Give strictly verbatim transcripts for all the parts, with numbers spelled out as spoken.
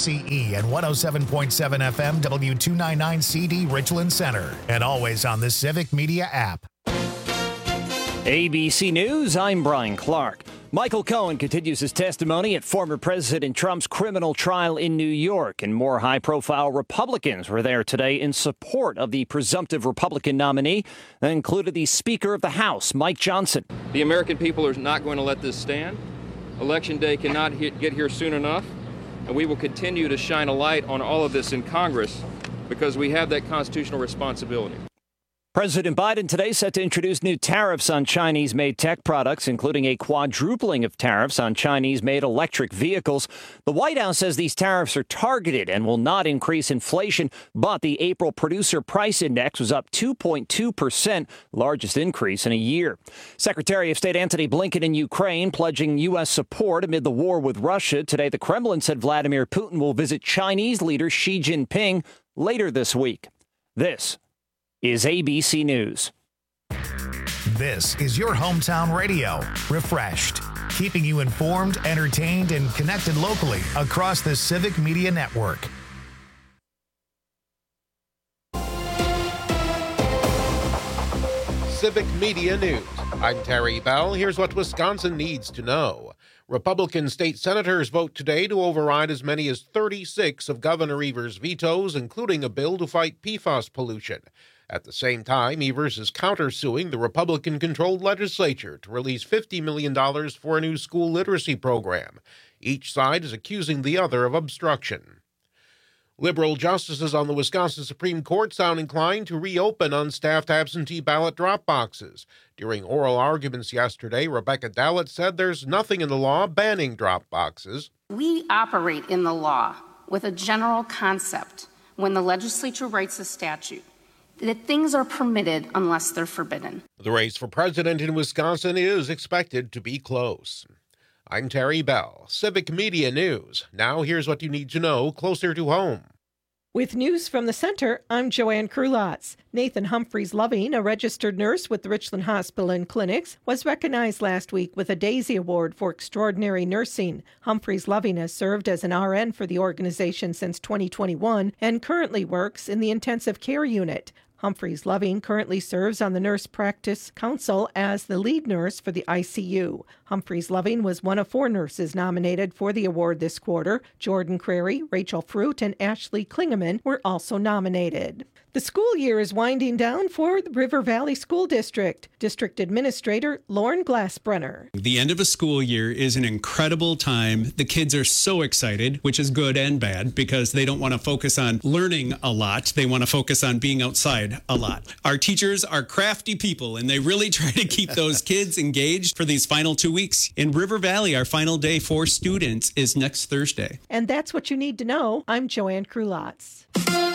X E E and one oh seven point seven F M W two ninety-nine C D Richland Center. And always on the Civic Media app. A B C News, I'm Brian Clark. Michael Cohen continues his testimony at former President Trump's criminal trial in New York, and more high-profile Republicans were there today in support of the presumptive Republican nominee. That included the Speaker of the House, Mike Johnson. The American people are not going to let this stand. Election day cannot hit, get here soon enough, and we will continue to shine a light on all of this in Congress because we have that constitutional responsibility. President Biden today set to introduce new tariffs on Chinese-made tech products, including a quadrupling of tariffs on Chinese-made electric vehicles. The White House says these tariffs are targeted and will not increase inflation, but the April Producer Price Index was up two point two percent, largest increase in a year. Secretary of State Antony Blinken in Ukraine pledging U S support amid the war with Russia. Today, the Kremlin said Vladimir Putin will visit Chinese leader Xi Jinping later this week. This is A B C News. This is your hometown radio, Refreshed, keeping you informed, entertained, and connected locally across the Civic Media Network. Civic Media News. I'm Terry Bell. Here's what Wisconsin needs to know. Republican state senators vote today to override as many as thirty-six of Governor Evers' vetoes, including a bill to fight P FAS pollution. At the same time, Evers is countersuing the Republican-controlled legislature to release fifty million dollars for a new school literacy program. Each side is accusing the other of obstruction. Liberal justices on the Wisconsin Supreme Court sound inclined to reopen unstaffed absentee ballot drop boxes. During oral arguments yesterday, Rebecca Dallett said there's nothing in the law banning drop boxes. We operate in the law with a general concept when the legislature writes a statute, that things are permitted unless they're forbidden. The race for president in Wisconsin is expected to be close. I'm Terry Bell, Civic Media News. Now here's what you need to know closer to home. With news from the center, I'm Joanne Krulotz. Nathan Humphreys Loving, a registered nurse with the Richland Hospital and Clinics, was recognized last week with a Daisy Award for extraordinary nursing. Humphreys Loving has served as an R N for the organization since twenty twenty-one and currently works in the intensive care unit. Humphreys Loving currently serves on the Nurse Practice Council as the lead nurse for the I C U. Humphreys Loving was one of four nurses nominated for the award this quarter. Jordan Crary, Rachel Fruit, and Ashley Klingeman were also nominated. The school year is winding down for the River Valley School District. District Administrator Lauren Glassbrenner. The end of a school year is an incredible time. The kids are so excited, which is good and bad, because they don't want to focus on learning a lot. They want to focus on being outside a lot. Our teachers are crafty people, and they really try to keep those kids engaged for these final two weeks. In River Valley, our final day for students is next Thursday. And that's what you need to know. I'm Joanne Krulotz.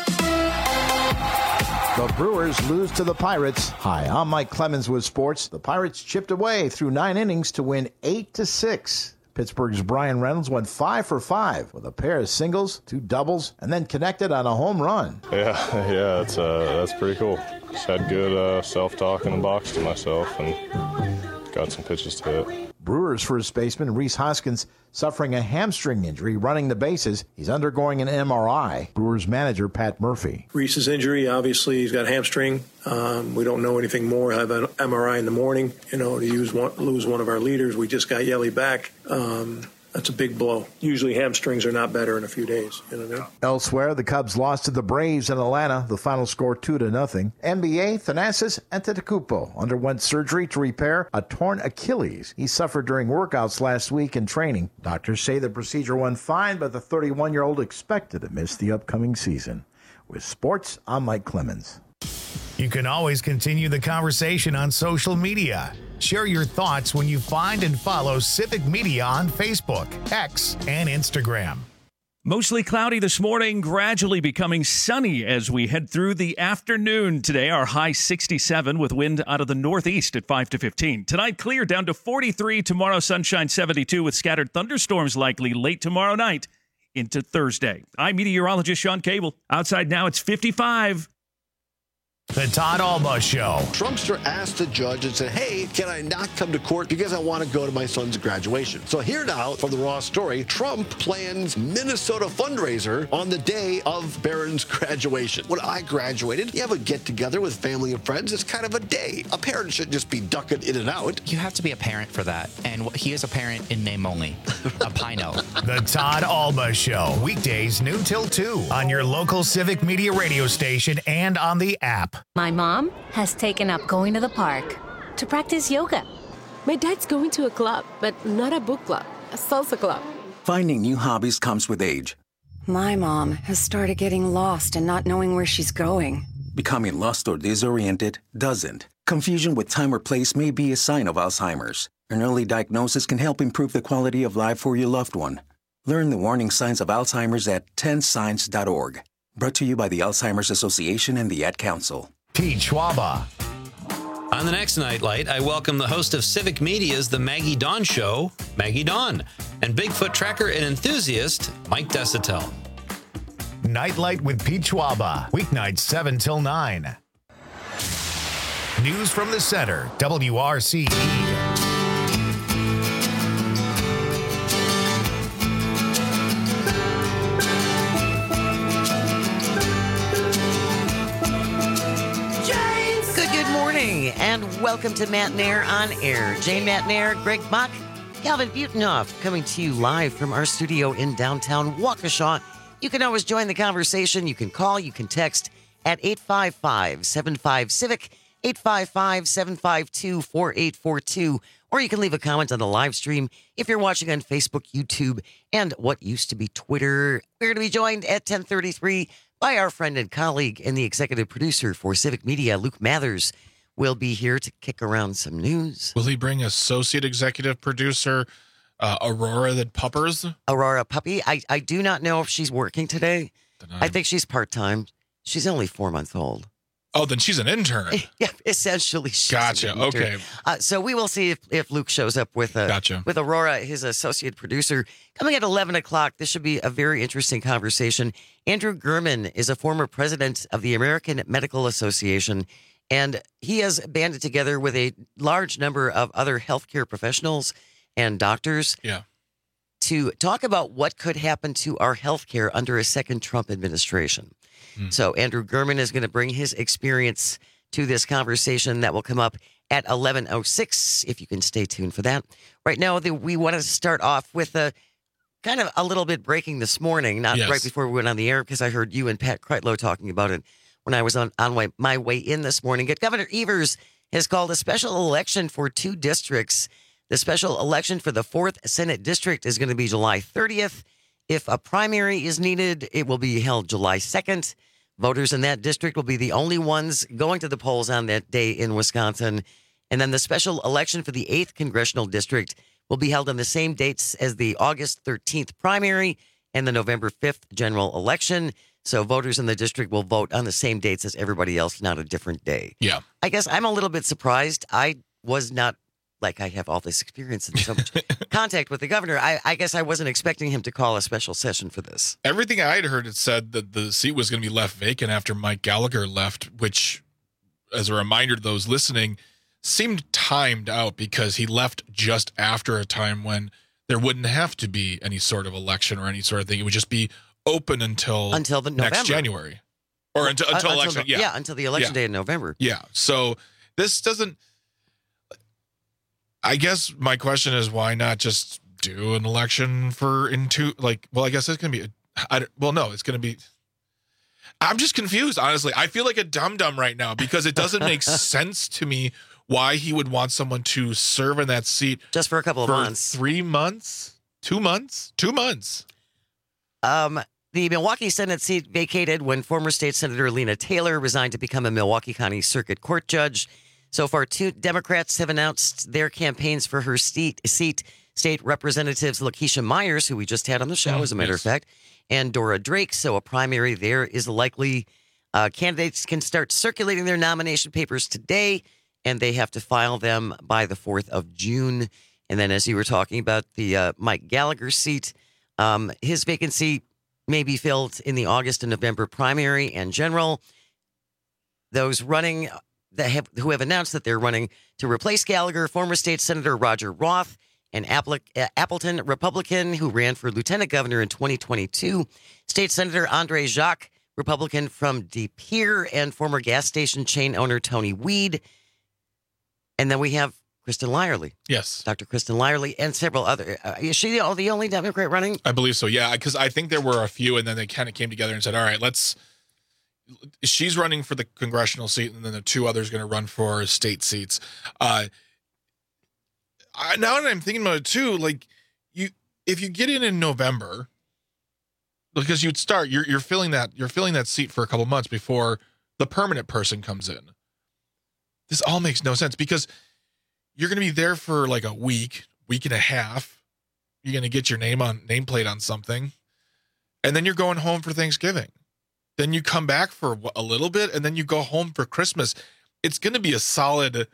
The Brewers lose to the Pirates. Hi, I'm Mike Clemens with sports. The Pirates chipped away through nine innings to win eight to six. Pittsburgh's Brian Reynolds went five for five with a pair of singles, two doubles, and then connected on a home run. Yeah, yeah, that's uh, that's pretty cool. Just had good uh, self-talk in the box to myself and got some pitches to hit. Brewers first baseman Rhys Hoskins suffering a hamstring injury running the bases. He's undergoing an M R I. Brewers manager Pat Murphy. Rhys's injury, obviously, he's got a hamstring. Um, we don't know anything more. Have an M R I in the morning. You know, to use one, lose one of our leaders. We just got Yelly back. Um, That's a big blow. Usually hamstrings are not better in a few days. You know what I mean? Elsewhere, the Cubs lost to the Braves in Atlanta. The final score two to nothing. N B A, Thanasis Antetokounmpo underwent surgery to repair a torn Achilles he suffered during workouts last week in training. Doctors say the procedure went fine, but the thirty-one-year-old expected to miss the upcoming season. With sports, I'm Mike Clemens. You can always continue the conversation on social media. Share your thoughts when you find and follow Civic Media on Facebook, X, and Instagram. Mostly cloudy this morning, gradually becoming sunny as we head through the afternoon today. Our high sixty-seven with wind out of the northeast at five to fifteen. Tonight, clear down to forty-three. Tomorrow, sunshine seventy-two with scattered thunderstorms likely late tomorrow night into Thursday. I'm meteorologist Sean Cable. Outside now, it's fifty-five. The Todd Alba Show. Trumpster asked the judge and said, hey, can I not come to court because I want to go to my son's graduation? So here now from the Raw story, Trump plans Minnesota fundraiser on the day of Barron's graduation. When I graduated, you have a get-together with family and friends. It's kind of a day. A parent should just be ducking in and out. You have to be a parent for that. And he is a parent in name only. A Pino. The Todd Alba Show. Weekdays noon till two on your local Civic Media radio station and on the app. My mom has taken up going to the park to practice yoga. My dad's going to a club, but not a book club, a salsa club. Finding new hobbies comes with age. My mom has started getting lost and not knowing where she's going. Becoming lost or disoriented doesn't. Confusion with time or place may be a sign of Alzheimer's. An early diagnosis can help improve the quality of life for your loved one. Learn the warning signs of Alzheimer's at ten signs dot org. Brought to you by the Alzheimer's Association and the Ad Council. Pete Schwaba. On the next Nightlight, I welcome the host of Civic Media's The Maggie Dawn Show, Maggie Dawn, and Bigfoot tracker and enthusiast, Mike Desitel. Nightlight with Pete Schwaba. Weeknights seven till nine. News from the center, W R C E. And welcome to Matt Nair on Air. Jane Matt Nair, Greg Bach, Calvin Butenhoff, coming to you live from our studio in downtown Waukesha. You can always join the conversation. You can call, you can text at eight five five, seven five, CIVIC, eight five five, seven five two, four eight four two, or you can leave a comment on the live stream if you're watching on Facebook, YouTube, and what used to be Twitter. We're going to be joined at ten thirty-three by our friend and colleague and the executive producer for Civic Media, Luke Mathers. Will be here to kick around some news. Will he bring associate executive producer uh, Aurora the Puppers? Aurora Puppy. I, I do not know if she's working today. I think she's part-time. She's only four months old. Oh, then she's an intern. Yeah, essentially. She's gotcha. An intern. Okay. Uh, so we will see if, if Luke shows up with uh, gotcha. with Aurora, his associate producer. Coming at eleven o'clock, this should be a very interesting conversation. Andrew Gurman is a former president of the American Medical Association. And he has banded together with a large number of other healthcare professionals and doctors yeah. to talk about what could happen to our healthcare under a second Trump administration. Mm. So Andrew Gurman is going to bring his experience to this conversation that will come up at eleven oh six, if you can stay tuned for that. Right now, the, we want to start off with a kind of a little bit breaking this morning, not yes. right before we went on the air, because I heard you and Pat Kreitlow talking about it when I was on, on my, my way in this morning. Governor Evers has called a special election for two districts. The special election for the fourth Senate District is going to be July thirtieth. If a primary is needed, it will be held July second. Voters in that district will be the only ones going to the polls on that day in Wisconsin. And then the special election for the eighth Congressional District will be held on the same dates as the August thirteenth primary and the November fifth general election. So voters in the district will vote on the same dates as everybody else, not a different day. Yeah. I guess I'm a little bit surprised. I was not, like I have all this experience and so much contact with the governor. I, I guess I wasn't expecting him to call a special session for this. Everything I had heard, it said that the seat was going to be left vacant after Mike Gallagher left, which, as a reminder to those listening, seemed timed out because he left just after a time when there wouldn't have to be any sort of election or any sort of thing. It would just be open until until the next November. January, or until until uh, election. Until the, yeah. yeah, until the election yeah. day in November. Yeah. So this doesn't. I guess my question is, why not just do an election for into like? Well, I guess it's gonna be. A, I, well, no, it's gonna be. I'm just confused, honestly. I feel like a dum dum right now because it doesn't make sense to me why he would want someone to serve in that seat just for a couple of for months, three months, two months, two months. Um. The Milwaukee Senate seat vacated when former state senator Lena Taylor resigned to become a Milwaukee County Circuit Court judge. So far, two Democrats have announced their campaigns for her seat. seat. State Representatives Lakeisha Myers, who we just had on the show, as a matter yes. of fact, and Dora Drake. So a primary there is likely. Uh, candidates can start circulating their nomination papers today, and they have to file them by the fourth of June. And then, as you were talking about the uh, Mike Gallagher seat, um, his vacancy may be filled in the August and November primary and general. those running that have, who have announced that they're running to replace Gallagher, former state senator Roger Roth, and Appleton Republican who ran for lieutenant governor in twenty twenty-two, State Senator Andre Jacques, Republican from De Pere, and former gas station chain owner Tony Weed. And then we have Kristen Lyerly. Yes. Doctor Kristen Lyerly and several other. Uh, is she the, the only Democrat running? I believe so, yeah, because I think there were a few, and then they kind of came together and said, all right, let's. She's running for the congressional seat, and then the two others going to run for state seats. Uh, I, now that I'm thinking about it too, like you, if you get in in November, because you'd start, you're you're filling that you're filling that seat for a couple months before the permanent person comes in. This all makes no sense because you're going to be there for like a week, week and a half. You're going to get your name on nameplate on something, and then you're going home for Thanksgiving. Then you come back for a little bit, and then you go home for Christmas. It's going to be a solid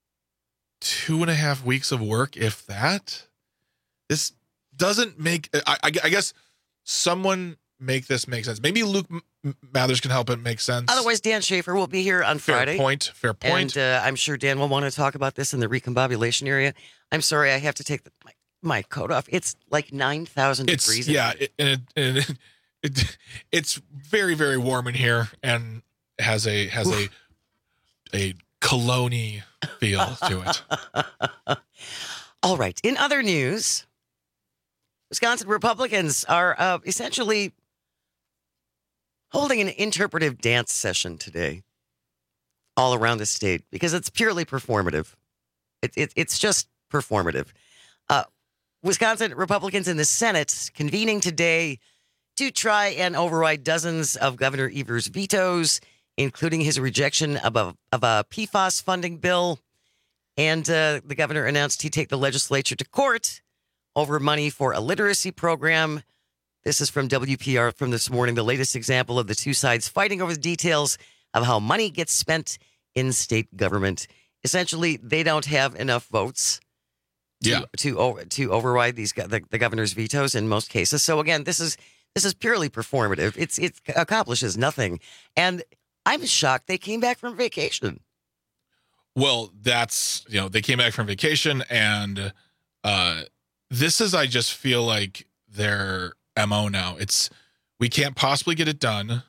two and a half weeks of work, if that. This doesn't make. I, I, I guess someone make this make sense. Maybe Luke Mathers can help it make sense. Otherwise, Dan Schaefer will be here on fair Friday. Fair point. Fair point. And uh, I'm sure Dan will want to talk about this in the recombobulation area. I'm sorry, I have to take the, my, my coat off. It's like nine thousand degrees. Yeah, it, and it, and it, it, it's very, very warm in here, and has a has a a cologne feel to it. All right. In other news, Wisconsin Republicans are uh, essentially holding an interpretive dance session today all around the state because it's purely performative. It, it, it's just performative. Uh, Wisconsin Republicans in the Senate convening today to try and override dozens of Governor Evers' vetoes, including his rejection of a, of a P FAS funding bill. And uh, the governor announced he'd take the legislature to court over money for a literacy program. This is from W P R from this morning, the latest example of the two sides fighting over the details of how money gets spent in state government. Essentially, they don't have enough votes to yeah. to, to override these the, the governor's vetoes in most cases. So again, this is this is purely performative. It's it accomplishes nothing. And I'm shocked they came back from vacation. Well, that's, you know, they came back from vacation, and uh, this is, I just feel like their M O now. It's, we can't possibly get it done.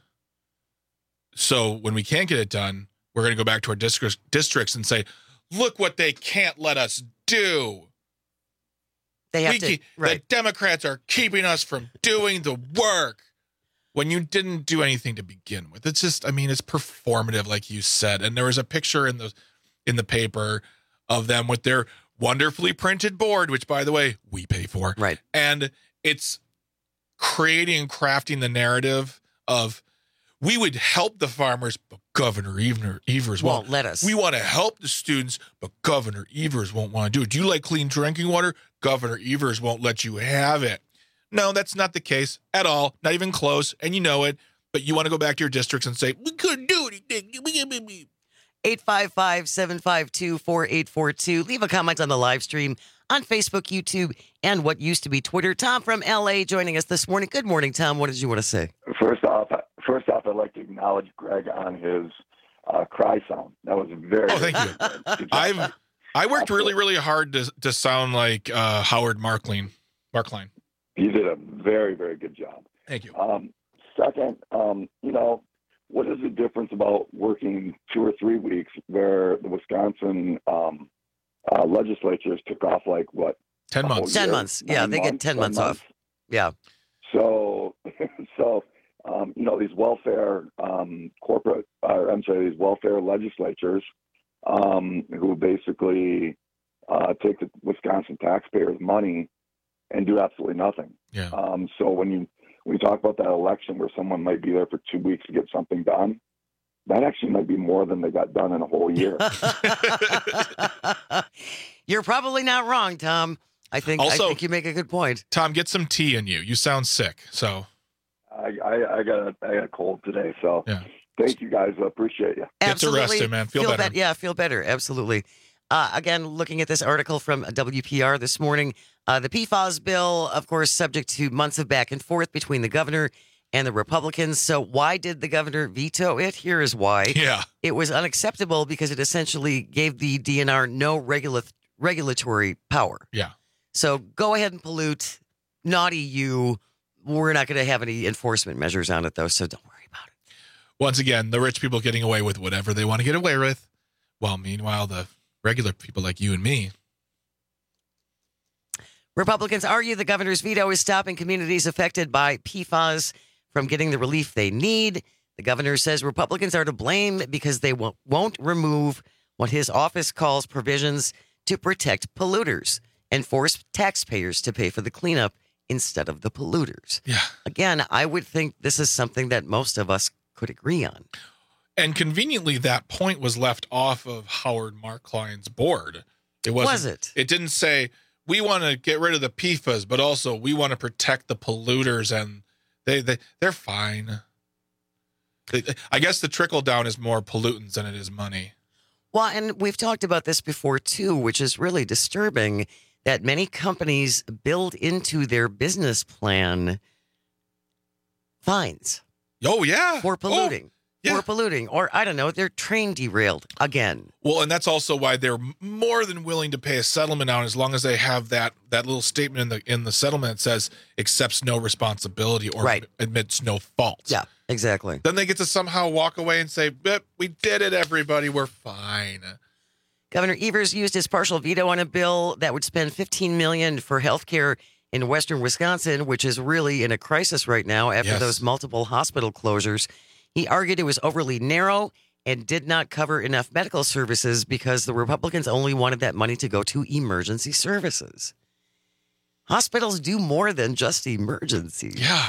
So when we can't get it done, we're going to go back to our districts, districts and say, look what they can't let us do. They have we to, keep, right. The Democrats are keeping us from doing the work when you didn't do anything to begin with. It's just, I mean, it's performative, like you said. And there was a picture in the in the paper of them with their wonderfully printed board, which, by the way, we pay for. Right. And it's creating and crafting the narrative of, we would help the farmers, but Governor Evers won't, won't let us. We want to help the students, but Governor Evers won't want to do it. Do you like clean drinking water? Governor Evers won't let you have it. No, that's not the case at all. Not even close. And you know it. But you want to go back to your districts and say, we couldn't do anything. eight five five, seven five two, four eight four two. Leave a comment on the live stream on Facebook, YouTube, and what used to be Twitter. Tom from L A joining us this morning. Good morning, Tom. What did you want to say? First off, first off, I'd like to acknowledge Greg on his uh, cry sound. That was very. Oh, thank you. I've I worked really, really hard to to sound like uh, Howard Markline. Markline. You did a very, very good job. Thank you. Um, second, um, you know, what is the difference about working two or three weeks where the Wisconsin um, uh, legislatures took off like what? Ten months. Ten months. Yeah, they get ten months off. Yeah. So, so um, you know, these welfare um, corporate, uh, I'm sorry, these welfare legislatures um, who basically uh, take the Wisconsin taxpayers' money and do absolutely nothing. Yeah. Um, so when you when you talk about that election where someone might be there for two weeks to get something done, that actually might be more than they got done in a whole year. You're probably not wrong, Tom. I think also, I think you make a good point. Tom, get some tea in you. You sound sick. So I I, I got a I got a cold today. So yeah. Thank you guys. I appreciate you. Absolutely. Get to rest, man. Feel, feel better. Be- yeah, feel better. Absolutely. Uh, again, looking at this article from W P R this morning, uh, the P FAS bill, of course, subject to months of back and forth between the governor and the Republicans. So why did the governor veto it? Here is why. Yeah. It was unacceptable because it essentially gave the D N R no regula- regulatory power. Yeah. So go ahead and pollute. Naughty you. We're not going to have any enforcement measures on it, though, so don't worry about it. Once again, the rich people getting away with whatever they want to get away with, while meanwhile the regular people like you and me. Republicans argue the governor's veto is stopping communities affected by P FAS from getting the relief they need. The governor says Republicans are to blame because they won't, won't remove what his office calls provisions to protect polluters and force taxpayers to pay for the cleanup instead of the polluters. Yeah. Again, I would think this is something that most of us could agree on. And conveniently, that point was left off of Howard Markline's board. It wasn't, Was it? It didn't say, we want to get rid of the P FAS, but also we want to protect the polluters, and they, they, they're fine. They, I guess the trickle down is more pollutants than it is money. Well, and we've talked about this before, too, which is really disturbing that many companies build into their business plan fines. Oh, yeah. For polluting. Oh, yeah. For polluting. Or, I don't know, their train derailed again. Well, and that's also why they're more than willing to pay a settlement out as long as they have that that little statement in the in the settlement that says accepts no responsibility or right. admits no fault. Yeah, exactly. Then they get to somehow walk away and say, we did it, everybody. We're fine. Governor Evers used his partial veto on a bill that would spend fifteen million dollars for health care in western Wisconsin, which is really in a crisis right now after Yes. those multiple hospital closures. He argued it was overly narrow and did not cover enough medical services because the Republicans only wanted that money to go to emergency services. Hospitals do more than just emergencies. Yeah.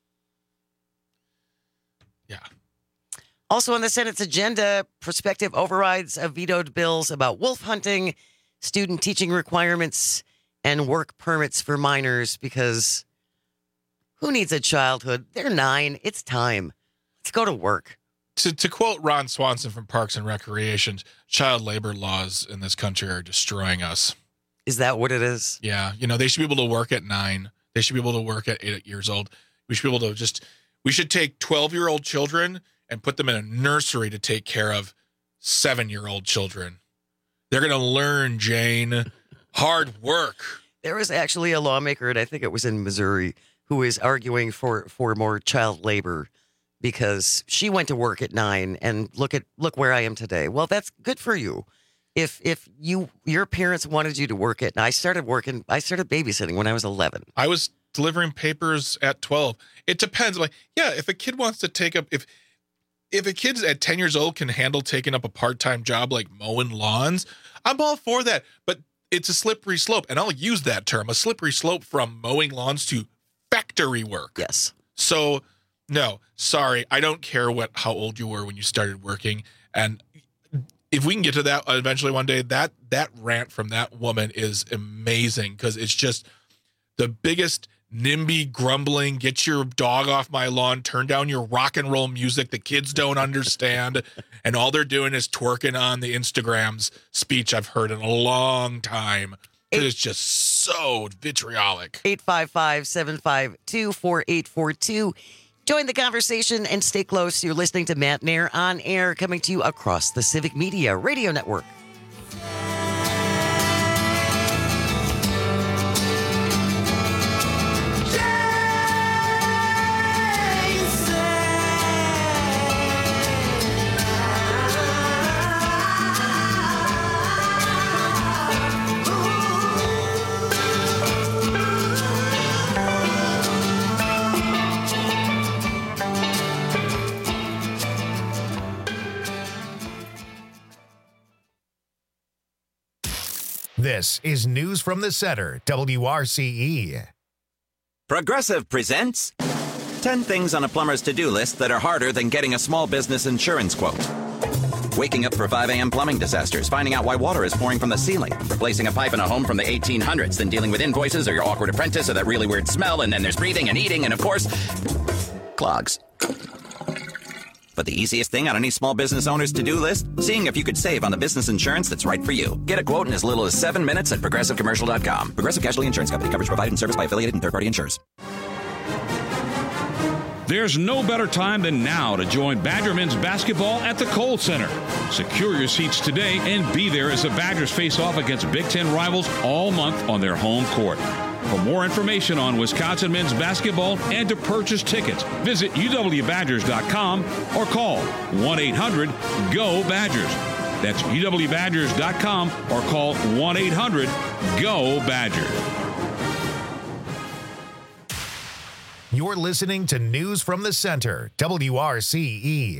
Yeah. Also on the Senate's agenda, prospective overrides of vetoed bills about wolf hunting, student teaching requirements, and work permits for minors because who needs a childhood? They're nine. It's time. Let's go to work. To to quote Ron Swanson from Parks and Recreation, child labor laws in this country are destroying us. Is that what it is? Yeah. You know, they should be able to work at nine. They should be able to work at eight years old. We should be able to just, we should take twelve-year-old children and put them in a nursery to take care of seven-year-old children. They're going to learn, Jane, hard work. There was actually a lawmaker, and I think it was in Missouri, who is arguing for, for more child labor because she went to work at nine and look at look where I am today. Well, that's good for you. If if you your parents wanted you to work at, I started working, I started babysitting when I was eleven. I was delivering papers at twelve. It depends. Like, yeah, if a kid wants to take up, if if a kid at ten years old can handle taking up a part-time job like mowing lawns, I'm all for that. But it's a slippery slope, and I'll use that term, a slippery slope from mowing lawns to factory work. Yes. So, no, sorry, I don't care what how old you were when you started working. And if we can get to that eventually one day, that that rant from that woman is amazing because it's just the biggest NIMBY grumbling, get your dog off my lawn, turn down your rock and roll music the kids don't understand, and all they're doing is twerking on the Instagrams speech I've heard in a long time. It is just so vitriolic. eight five five, seven five two, four eight four two. Join the conversation and stay close. You're listening to Matt Nair on air, coming to you across the Civic Media Radio Network. This is News from the Center, W R C E. Progressive presents ten things on a plumber's to-do list that are harder than getting a small business insurance quote. Waking up for five a.m. plumbing disasters, finding out why water is pouring from the ceiling, replacing a pipe in a home from the eighteen hundreds, then dealing with invoices or your awkward apprentice or that really weird smell, and then there's breathing and eating and, of course, clogs. But the easiest thing on any small business owner's to-do list? Seeing if you could save on the business insurance that's right for you. Get a quote in as little as seven minutes at Progressive Commercial dot com. Progressive Casualty Insurance Company. Coverage provided and serviced by affiliated and third-party insurers. There's no better time than now to join Badger men's basketball at the Kohl Center. Secure your seats today and be there as the Badgers face off against Big Ten rivals all month on their home court. For more information on Wisconsin men's basketball and to purchase tickets, visit U W Badgers dot com or call one eight hundred G O Badgers. That's U W Badgers dot com or call one eight hundred G O Badgers. You're listening to News from the Center, W R C E.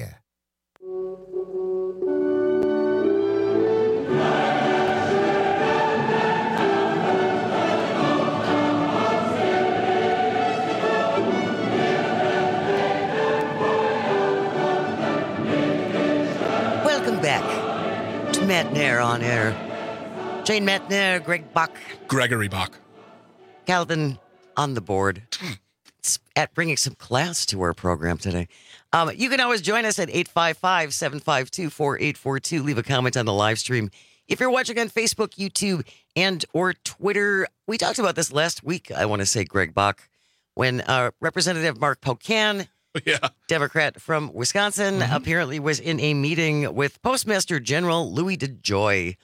Welcome back to Matt Nair on air. Jane Matt Nair, Greg Bach. Gregory Bach. Calvin on the board. At bringing some class to our program today. Um, you can always join us at eight five five, seven five two, four eight four two. Leave a comment on the live stream. If you're watching on Facebook, YouTube, and or Twitter, we talked about this last week, I want to say, Greg Bach, when uh, Representative Mark Pocan, yeah. Democrat from Wisconsin, mm-hmm. apparently was in a meeting with Postmaster General Louis DeJoy.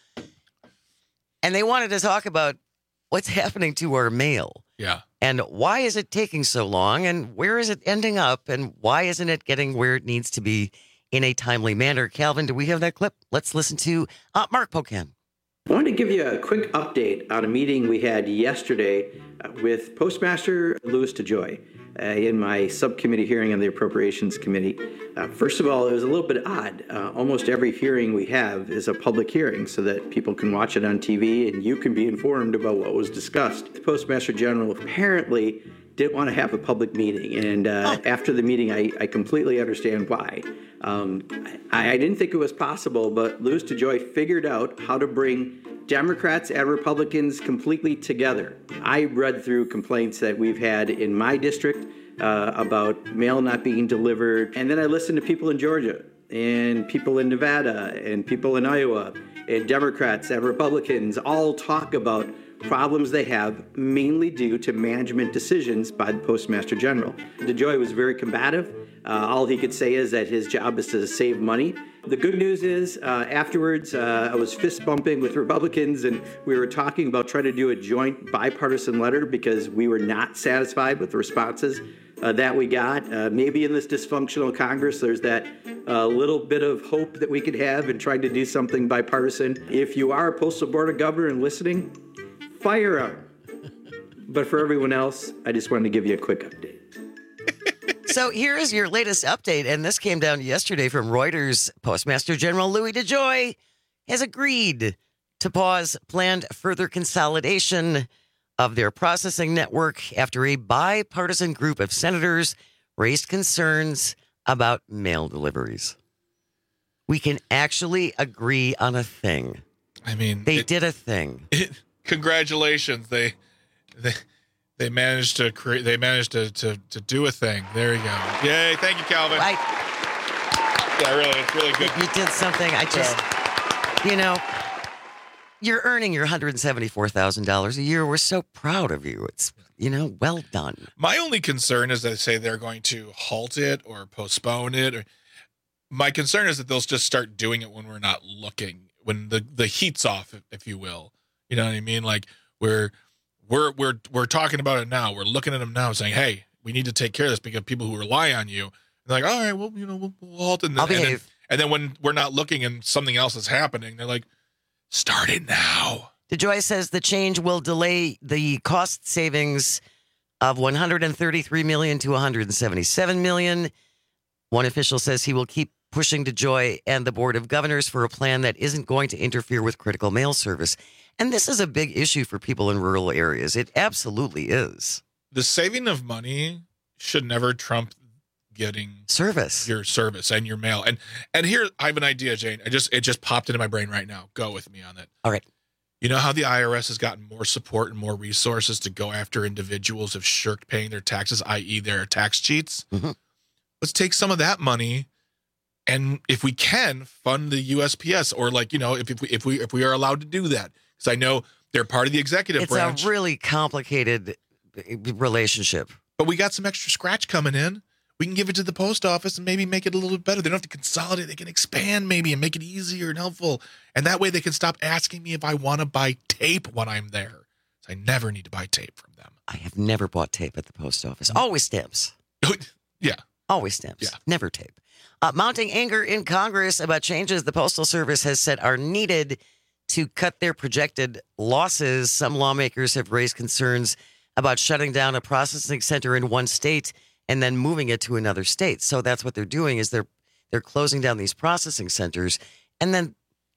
And they wanted to talk about what's happening to our mail. Yeah. And why is it taking so long? And where is it ending up? And why isn't it getting where it needs to be in a timely manner? Calvin, do we have that clip? Let's listen to uh, Mark Pocan. I wanted to give you a quick update on a meeting we had yesterday uh, with Postmaster Louis DeJoy uh, in my subcommittee hearing on the Appropriations Committee. Uh, first of all, it was a little bit odd. Uh, almost every hearing we have is a public hearing so that people can watch it on T V and you can be informed about what was discussed. The Postmaster General apparently didn't want to have a public meeting, and uh, oh. after the meeting, I, I completely understand why. Um, I, I didn't think it was possible, but Louis DeJoy figured out how to bring Democrats and Republicans completely together. I read through complaints that we've had in my district uh, about mail not being delivered, and then I listened to people in Georgia and people in Nevada and people in Iowa, and Democrats and Republicans all talk about problems they have mainly due to management decisions by the Postmaster General. DeJoy was very combative. Uh, all he could say is that his job is to save money. The good news is uh, afterwards uh, I was fist bumping with Republicans and we were talking about trying to do a joint bipartisan letter because we were not satisfied with the responses uh, that we got. Uh, maybe in this dysfunctional Congress there's that uh, little bit of hope that we could have in trying to do something bipartisan. If you are a Postal Board of Governor and listening, fire up. But for everyone else, I just wanted to give you a quick update. So here is your latest update, and this came down yesterday from Reuters. Postmaster General Louis DeJoy has agreed to pause planned further consolidation of their processing network after a bipartisan group of senators raised concerns about mail deliveries. We can actually agree on a thing. I mean, they it, did a thing. It, congratulations. They, they, they managed to create, they managed to, to, to do a thing. There you go. Yay. Thank you, Calvin. Right. Yeah, really, it's really good. You did something. I just, yeah. you know, you're earning your one hundred seventy-four thousand dollars a year. We're so proud of you. It's, you know, well done. My only concern is that they say they're going to halt it or postpone it. Or, my concern is that they'll just start doing it when we're not looking, when the, the heat's off, if, if you will. You know what I mean? Like we're we're we're we're talking about it now. We're looking at them now, saying, "Hey, we need to take care of this because people who rely on you." They're like, "All right, well, you know, we'll, we'll halt." And then, I'll and, then, behave. and then when we're not looking and something else is happening, they're like, "Start it now." DeJoy says the change will delay the cost savings of one hundred thirty-three million dollars to one hundred seventy-seven million dollars. One official says he will keep pushing DeJoy and the Board of Governors for a plan that isn't going to interfere with critical mail service. And this is a big issue for people in rural areas. It absolutely is. The saving of money should never trump getting service, your service and your mail. And and here I have an idea, Jane. I just it just popped into my brain right now. Go with me on it. All right. You know how the I R S has gotten more support and more resources to go after individuals who've shirked paying their taxes, that is their tax cheats? Mm-hmm. Let's take some of that money and, if we can, fund the U S P S, or like, you know, if, if we if we if we are allowed to do that. Because I know they're part of the executive it's branch. It's a really complicated relationship. But we got some extra scratch coming in. we can give it to the post office and maybe make it a little bit better. They don't have to consolidate. They can expand maybe and make it easier and helpful. And that way they can stop asking me if I want to buy tape when I'm there. So I never need to buy tape from them. I have never bought tape at the post office. Always stamps. Yeah. Always stamps. Yeah. Never tape. Uh, mounting anger in Congress about changes the Postal Service has said are needed to cut their projected losses. Some lawmakers have raised concerns about shutting down a processing center in one state and then moving it to another state. So that's what they're doing is they're they're closing down these processing centers. And then,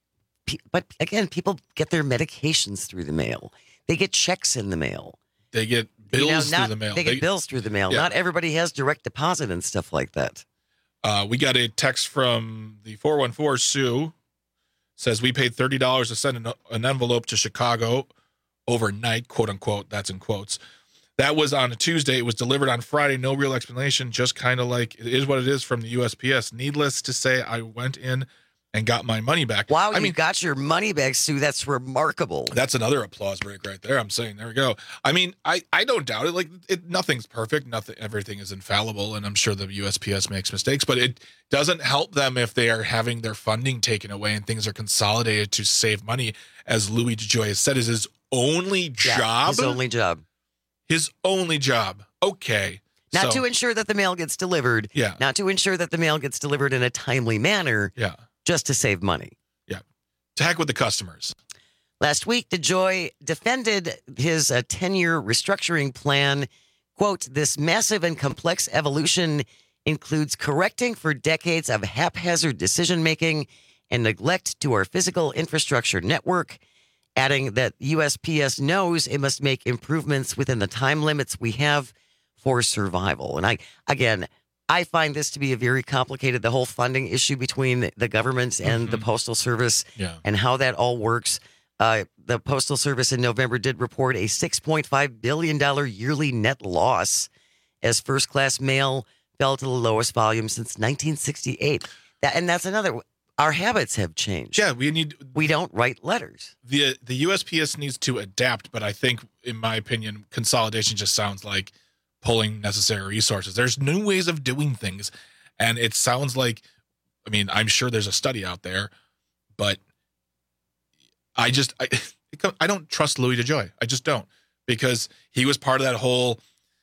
but again, people get their medications through the mail. They get checks in the mail. They get bills you know, not, through the mail. They get they, bills through the mail. Yeah. Not everybody has direct deposit and stuff like that. Uh, we got a text from the four one four, Sue. Says, we paid thirty dollars to send an, an envelope to Chicago overnight, quote unquote. That's in quotes. That was on a Tuesday. It was delivered on Friday. No real explanation. Just kind of like, it is what it is from the U S P S. Needless to say, I went in and got my money back. Wow, I you mean, got your money back, Sue. That's remarkable. That's another applause break right there. I'm saying, there we go. I mean, I, I don't doubt it. Like, it, nothing's perfect. Nothing, everything is infallible, and I'm sure the U S P S makes mistakes, but it doesn't help them if they are having their funding taken away and things are consolidated to save money. As Louis DeJoy has said, is his only Yeah, job. his only job. His only job. Okay. Not So- to ensure that the mail gets delivered. Yeah. Not to ensure that the mail gets delivered in a timely manner. Yeah. Just to save money. Yeah. To heck with the customers. Last week, DeJoy defended his uh, ten-year restructuring plan. Quote, this massive and complex evolution includes correcting for decades of haphazard decision-making and neglect to our physical infrastructure network, adding that U S P S knows it must make improvements within the time limits we have for survival. And I, again, I find this to be a very complicated, the whole funding issue between the government and Mm-hmm. the Postal Service Yeah. and how that all works. Uh, the Postal Service in November did report a six point five billion dollars yearly net loss as first-class mail fell to the lowest volume since nineteen sixty-eight. That, and that's another, our habits have changed. Yeah, we need. We don't write letters. The the U S P S needs to adapt, but I think, in my opinion, consolidation just sounds like pulling necessary resources. There's new ways of doing things, and it sounds like, I mean, I'm sure there's a study out there, but I just, I, I don't trust Louis DeJoy. I just don't, because he was part of that whole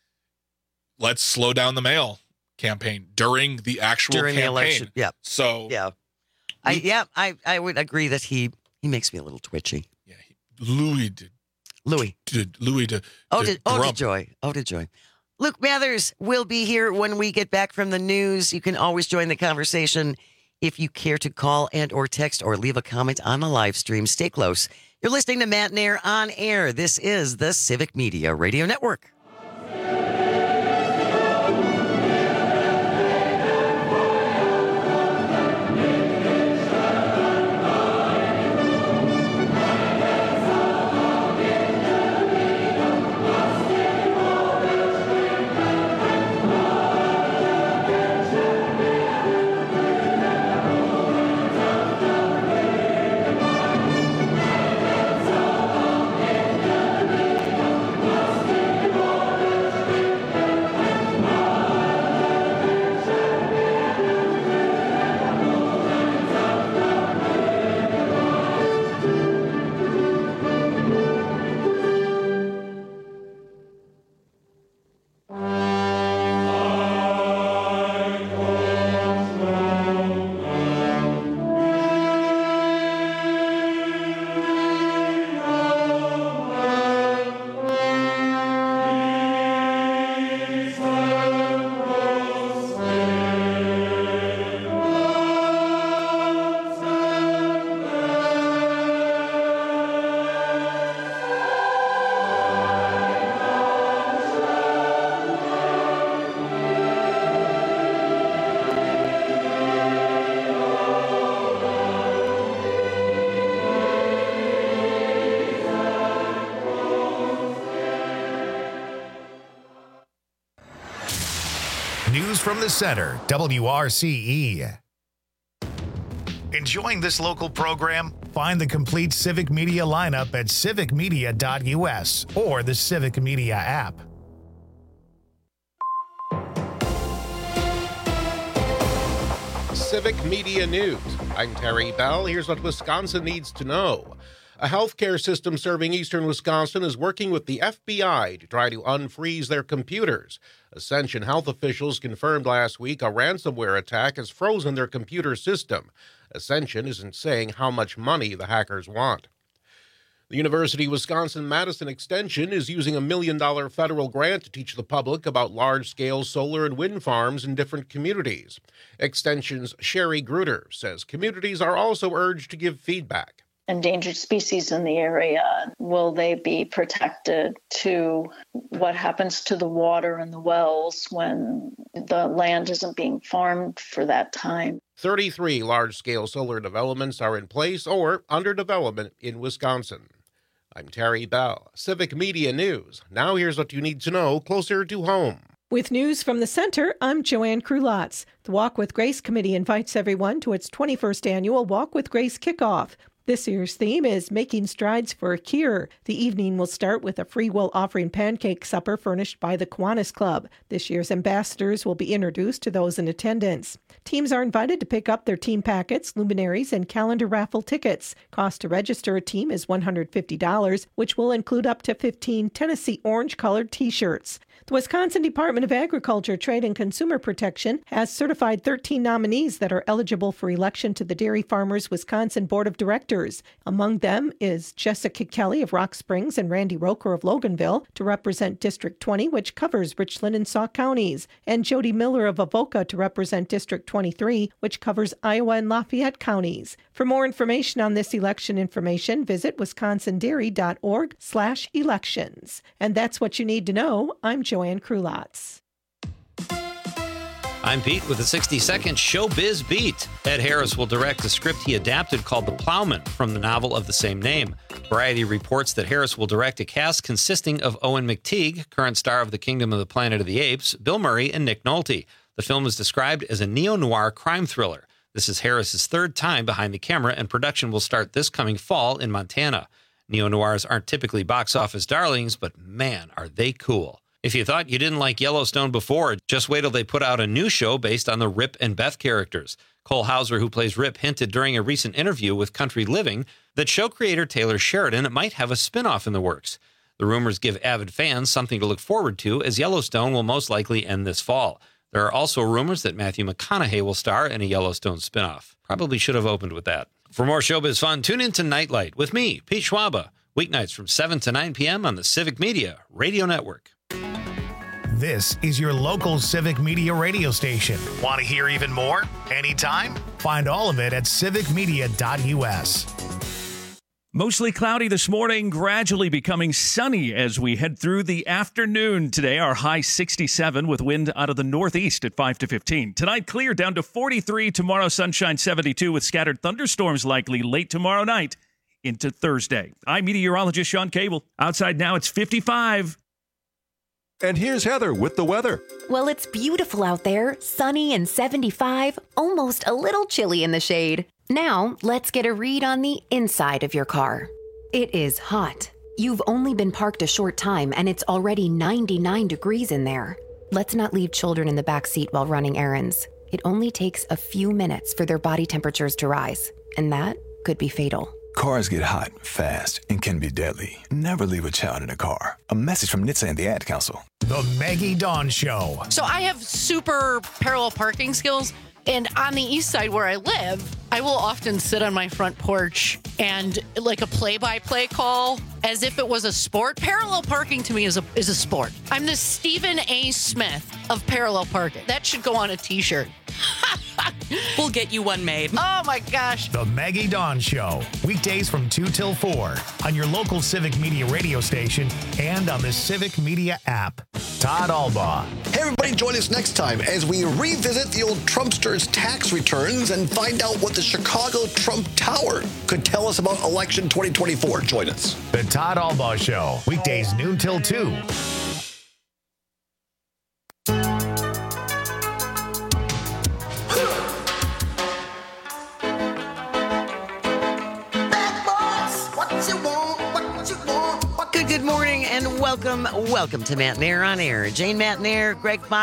let's slow down the mail campaign during the actual During campaign. the election. Yeah. So Yeah. I yeah, I, I would agree that he he makes me a little twitchy. Louis did. Louis. Did Louis did. Oh, did, oh, did joy. Oh, did joy. Luke Mathers will be here when we get back from the news. You can always join the conversation if you care to call and or text or leave a comment on the live stream. Stay close. You're listening to Matt Nair on air. This is the Civic Media Radio Network. News from the Center, W R C E. Enjoying this local program? Find the complete Civic Media lineup at civic media dot U S or the Civic Media app. Civic Media News. I'm Terry Bell. Here's what Wisconsin needs to know. A healthcare system serving eastern Wisconsin is working with the F B I to try to unfreeze their computers. Ascension health officials confirmed last week a ransomware attack has frozen their computer system. Ascension isn't saying how much money the hackers want. The University of Wisconsin-Madison Extension is using a million dollar federal grant to teach the public about large-scale solar and wind farms in different communities. Extension's Sherry Gruder says communities are also urged to give feedback. Endangered species in the area, will they be protected? To what happens to the water and the wells when the land isn't being farmed for that time? thirty-three large-scale solar developments are in place or under development in Wisconsin. I'm Terry Bell, Civic Media News. Now here's what you need to know closer to home. With news from the center, I'm Joanne Krulotz. The Walk with Grace Committee invites everyone to its twenty-first annual Walk with Grace kickoff. This year's theme is Making Strides for a Cure. The evening will start with a free will offering pancake supper furnished by the Kiwanis Club. This year's ambassadors will be introduced to those in attendance. Teams are invited to pick up their team packets, luminaries, and calendar raffle tickets. Cost to register a team is one hundred fifty dollars, which will include up to fifteen Tennessee orange-colored T-shirts. The Wisconsin Department of Agriculture, Trade, and Consumer Protection has certified thirteen nominees that are eligible for election to the Dairy Farmers Wisconsin Board of Directors. Among them is Jessica Kelly of Rock Springs and Randy Roker of Loganville to represent District twenty, which covers Richland and Sauk counties, and Jody Miller of Avoca to represent District twenty-three, which covers Iowa and Lafayette counties. For more information on this election information, visit wisconsindairy.org slash elections. And that's what you need to know. I'm Joanne Krulotz. I'm Pete with a sixty-second Showbiz Beat. Ed Harris will direct a script he adapted called The Plowman from the novel of the same name. Variety reports that Harris will direct a cast consisting of Owen McTeague, current star of The Kingdom of the Planet of the Apes, Bill Murray, and Nick Nolte. The film is described as a neo-noir crime thriller. This is Harris's third time behind the camera, and production will start this coming fall in Montana. Neo-noirs aren't typically box office darlings, but man, are they cool. If you thought you didn't like Yellowstone before, just wait till they put out a new show based on the Rip and Beth characters. Cole Hauser, who plays Rip, hinted during a recent interview with Country Living that show creator Taylor Sheridan might have a spin-off in the works. The rumors give avid fans something to look forward to, as Yellowstone will most likely end this fall. There are also rumors that Matthew McConaughey will star in a Yellowstone spinoff. Probably should have opened with that. For more showbiz fun, tune in to Nightlight with me, Pete Schwaba, weeknights from seven to nine p.m. on the Civic Media Radio Network. This is your local Civic Media radio station. Want to hear even more? Anytime? Find all of it at civic media dot u s. Mostly cloudy this morning, gradually becoming sunny as we head through the afternoon today. Our high sixty-seven with wind out of the northeast at five to fifteen. Tonight, clear down to forty-three. Tomorrow, sunshine seventy-two with scattered thunderstorms likely late tomorrow night into Thursday. I'm meteorologist Sean Cable. Outside now, it's fifty-five. And here's Heather with the weather. Well, it's beautiful out there, sunny and seventy-five, almost a little chilly in the shade. Now, let's get a read on the inside of your car. It is hot. You've only been parked a short time and it's already ninety-nine degrees in there. Let's not leave children in the back seat while running errands. It only takes a few minutes for their body temperatures to rise, and that could be fatal. Cars get hot fast and can be deadly. Never leave a child in a car. A message from N H T S A and the Ad Council. The Maggie Dawn Show. So I have super parallel parking skills. And on the east side where I live, I will often sit on my front porch and like a play-by-play call as if it was a sport. Parallel parking to me is a is a sport. I'm the Stephen A. Smith of parallel parking. That should go on a t-shirt. We'll get you one made. Oh my gosh. The Maggie Dawn Show. Weekdays from two till four on your local Civic Media radio station and on the Civic Media app. Todd Albaugh. Hey everybody, join us next time as we revisit the old Trumpster's tax returns and find out what the Chicago Trump Tower could tell us about election twenty twenty-four. Join us. The Todd Albaugh Show. Weekdays noon till two. Good, good morning and welcome, welcome to Matt Nair on Air. Jane Matt Nair, Greg Bach,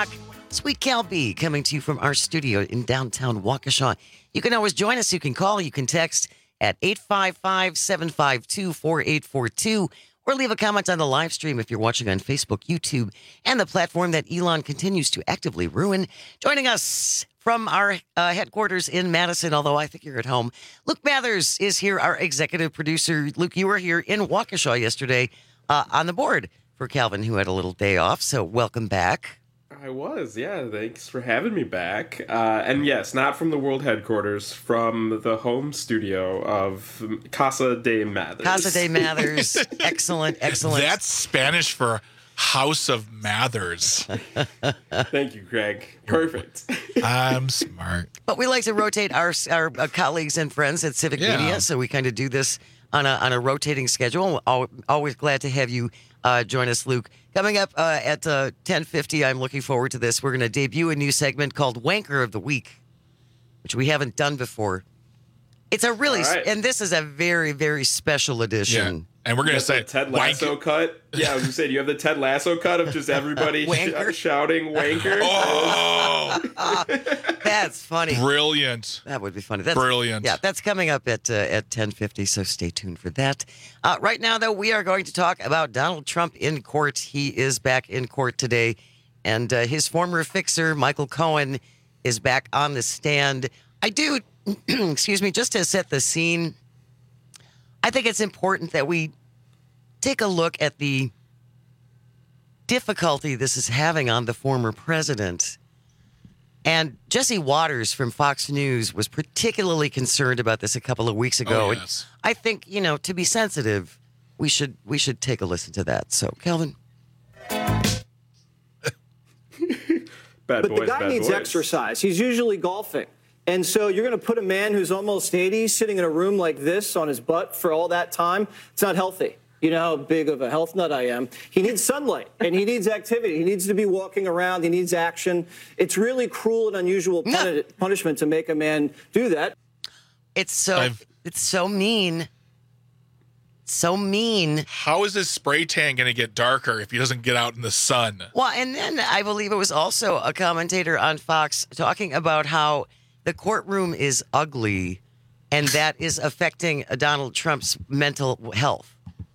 Sweet Cal B coming to you from our studio in downtown Waukesha. You can always join us. You can call. You can text at eight five five, seven five two, four eight four two or leave a comment on the live stream if you're watching on Facebook, YouTube, and the platform that Elon continues to actively ruin. Joining us from our uh, headquarters in Madison, although I think you're at home, Luke Mathers is here, our executive producer. Luke, you were here in Waukesha yesterday uh, on the board for Calvin, who had a little day off, so welcome back. I was, yeah. Thanks for having me back. Uh, and yes, not from the world headquarters, from the home studio of Casa de Mathers. Casa de Mathers. Excellent, excellent. That's Spanish for House of Mathers. Thank you, Greg. Perfect. I'm smart. But we like to rotate our our uh, colleagues and friends at Civic Yeah. Media, so we kind of do this on a on a rotating schedule. Al- Always glad to have you uh, join us, Luke. Coming up uh, at uh, ten fifty, I'm looking forward to this. We're going to debut a new segment called Wanker of the Week, which we haven't done before. It's a really, All right. and this is a very, very special edition. And we're You going to have say the Ted Lasso cut. Yeah, I was going to say, do you have the Ted Lasso cut of just everybody Wanker. sh- shouting wanker? Oh, That's funny. brilliant. That would be funny. That's, Brilliant. Yeah, that's coming up at uh, at ten fifty, so stay tuned for that. Uh, right now, though, we are going to talk about Donald Trump in court. He is back in court today, and uh, his former fixer, Michael Cohen, is back on the stand. I do, excuse me, just to set the scene, I think it's important that we take a look at the difficulty this is having on the former president. And Jesse Waters from Fox News was particularly concerned about this a couple of weeks ago. Oh, And yes. I think, you know, to be sensitive, we should we should take a listen to that. So, Kelvin. Bad But boys, the guy bad needs boys. exercise. He's usually golfing. And so you're going to put a man who's almost eighty sitting in a room like this on his butt for all that time? It's not healthy. You know how big of a health nut I am. He needs sunlight, and he needs activity. He needs to be walking around. He needs action. It's really cruel and unusual puni- punishment to make a man do that. It's so it's so mean. So mean. How is his spray tan going to get darker if he doesn't get out in the sun? Well, and then I believe it was also a commentator on Fox talking about how the courtroom is ugly and that is affecting Donald Trump's mental health.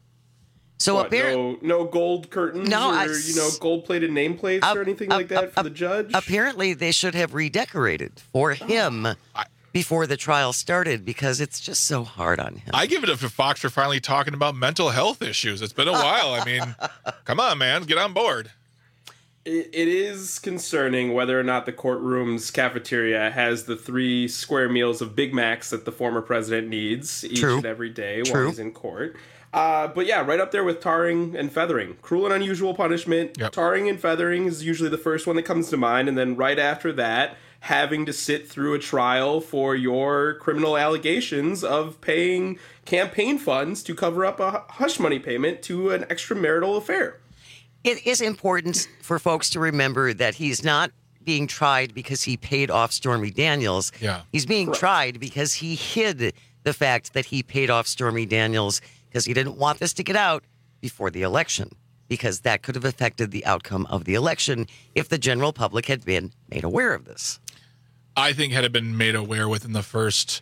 So What, apparently, no, no gold curtains No, or I- you know gold-plated nameplates or anything like that for the judge. apparently they should have redecorated for him before the trial started because it's just so hard on him. I give it up to Fox for finally talking about mental health issues. It's been a while. I mean, come on, man, get on board. It, it is concerning whether or not the courtroom's cafeteria has the three square meals of Big Macs that the former president needs each True. and every day while True. he's in court. Uh, but yeah, right up there with tarring and feathering. Cruel and unusual punishment. Yep. Tarring and feathering is usually the first one that comes to mind. And then right after that, having to sit through a trial for your criminal allegations of paying campaign funds to cover up a hush money payment to an extramarital affair. It is important for folks to remember that he's not being tried because he paid off Stormy Daniels. Yeah. He's being Correct. tried because he hid the fact that he paid off Stormy Daniels because he didn't want this to get out before the election, because that could have affected the outcome of the election if the general public had been made aware of this. I think had it been made aware within the first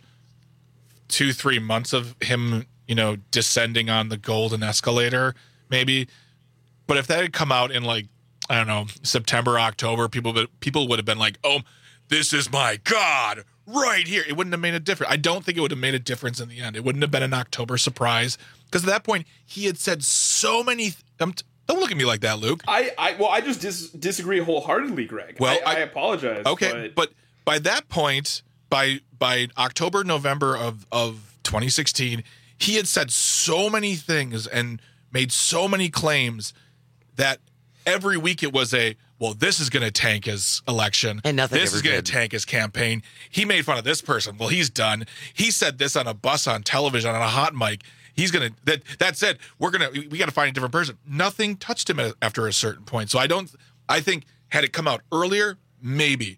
two, three months of him, you know, descending on the golden escalator, maybe. But if that had come out in like, I don't know, September, October, people would, people would have been like, oh, this is my God right here. It wouldn't have made a difference. I don't think it would have made a difference in the end. It wouldn't have been an October surprise because at that point he had said so many. Th- um, t- don't look at me like that, Luke. I, I well, I just dis- disagree wholeheartedly, Greg. Well, I, I, I- apologize. Okay, but, but by that point, by by October, November of, of twenty sixteen, he had said so many things and made so many claims that every week it was a, well, this is going to tank his election. And nothing This ever is going to did. tank his campaign. He made fun of this person. Well, he's done. He said this on a bus on television on a hot mic. He's going to, that that said, we're going to, we got to find a different person. Nothing touched him a- after a certain point. So I don't, I think had it come out earlier, maybe.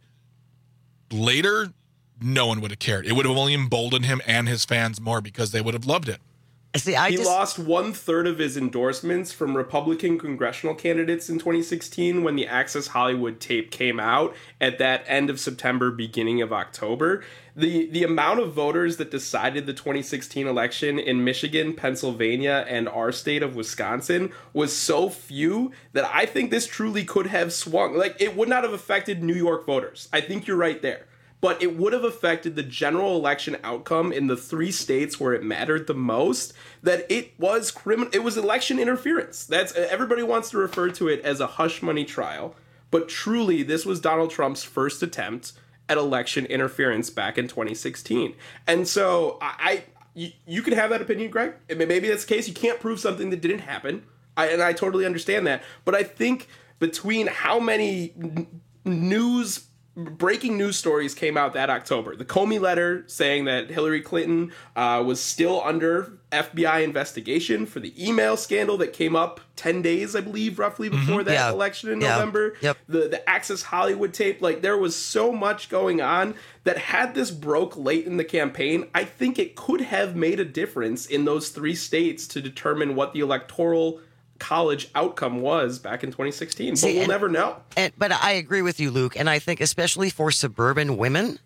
Later, no one would have cared. It would have only emboldened him and his fans more because they would have loved it. See, I he just, lost one third of his endorsements from Republican congressional candidates in twenty sixteen when the Access Hollywood tape came out at that end of September, beginning of October. The the amount of voters that decided the twenty sixteen election in Michigan, Pennsylvania, and our state of Wisconsin was so few that I think this truly could have swung. Like, it would not have affected New York voters. I think you're right there. But it would have affected the general election outcome in the three states where it mattered the most. That it was criminal. It was election interference. That's everybody wants to refer to it as a hush money trial, but truly, this was Donald Trump's first attempt at election interference back in twenty sixteen. And so, I, I you, you can have that opinion, Greg. Maybe that's the case. You can't prove something that didn't happen, I, and I totally understand that. But I think between how many n- news. breaking news stories came out that October. The Comey letter saying that Hillary Clinton uh, was still under F B I investigation for the email scandal that came up ten days, I believe, roughly before mm-hmm. that yeah. election in yeah. November. Yep. The the Access Hollywood tape, like there was so much going on that had this broke late in the campaign, I think it could have made a difference in those three states to determine what the electoral college outcome was back in twenty sixteen, but See, we'll and, never know. And, but I agree with you, Luke, and I think especially for suburban women,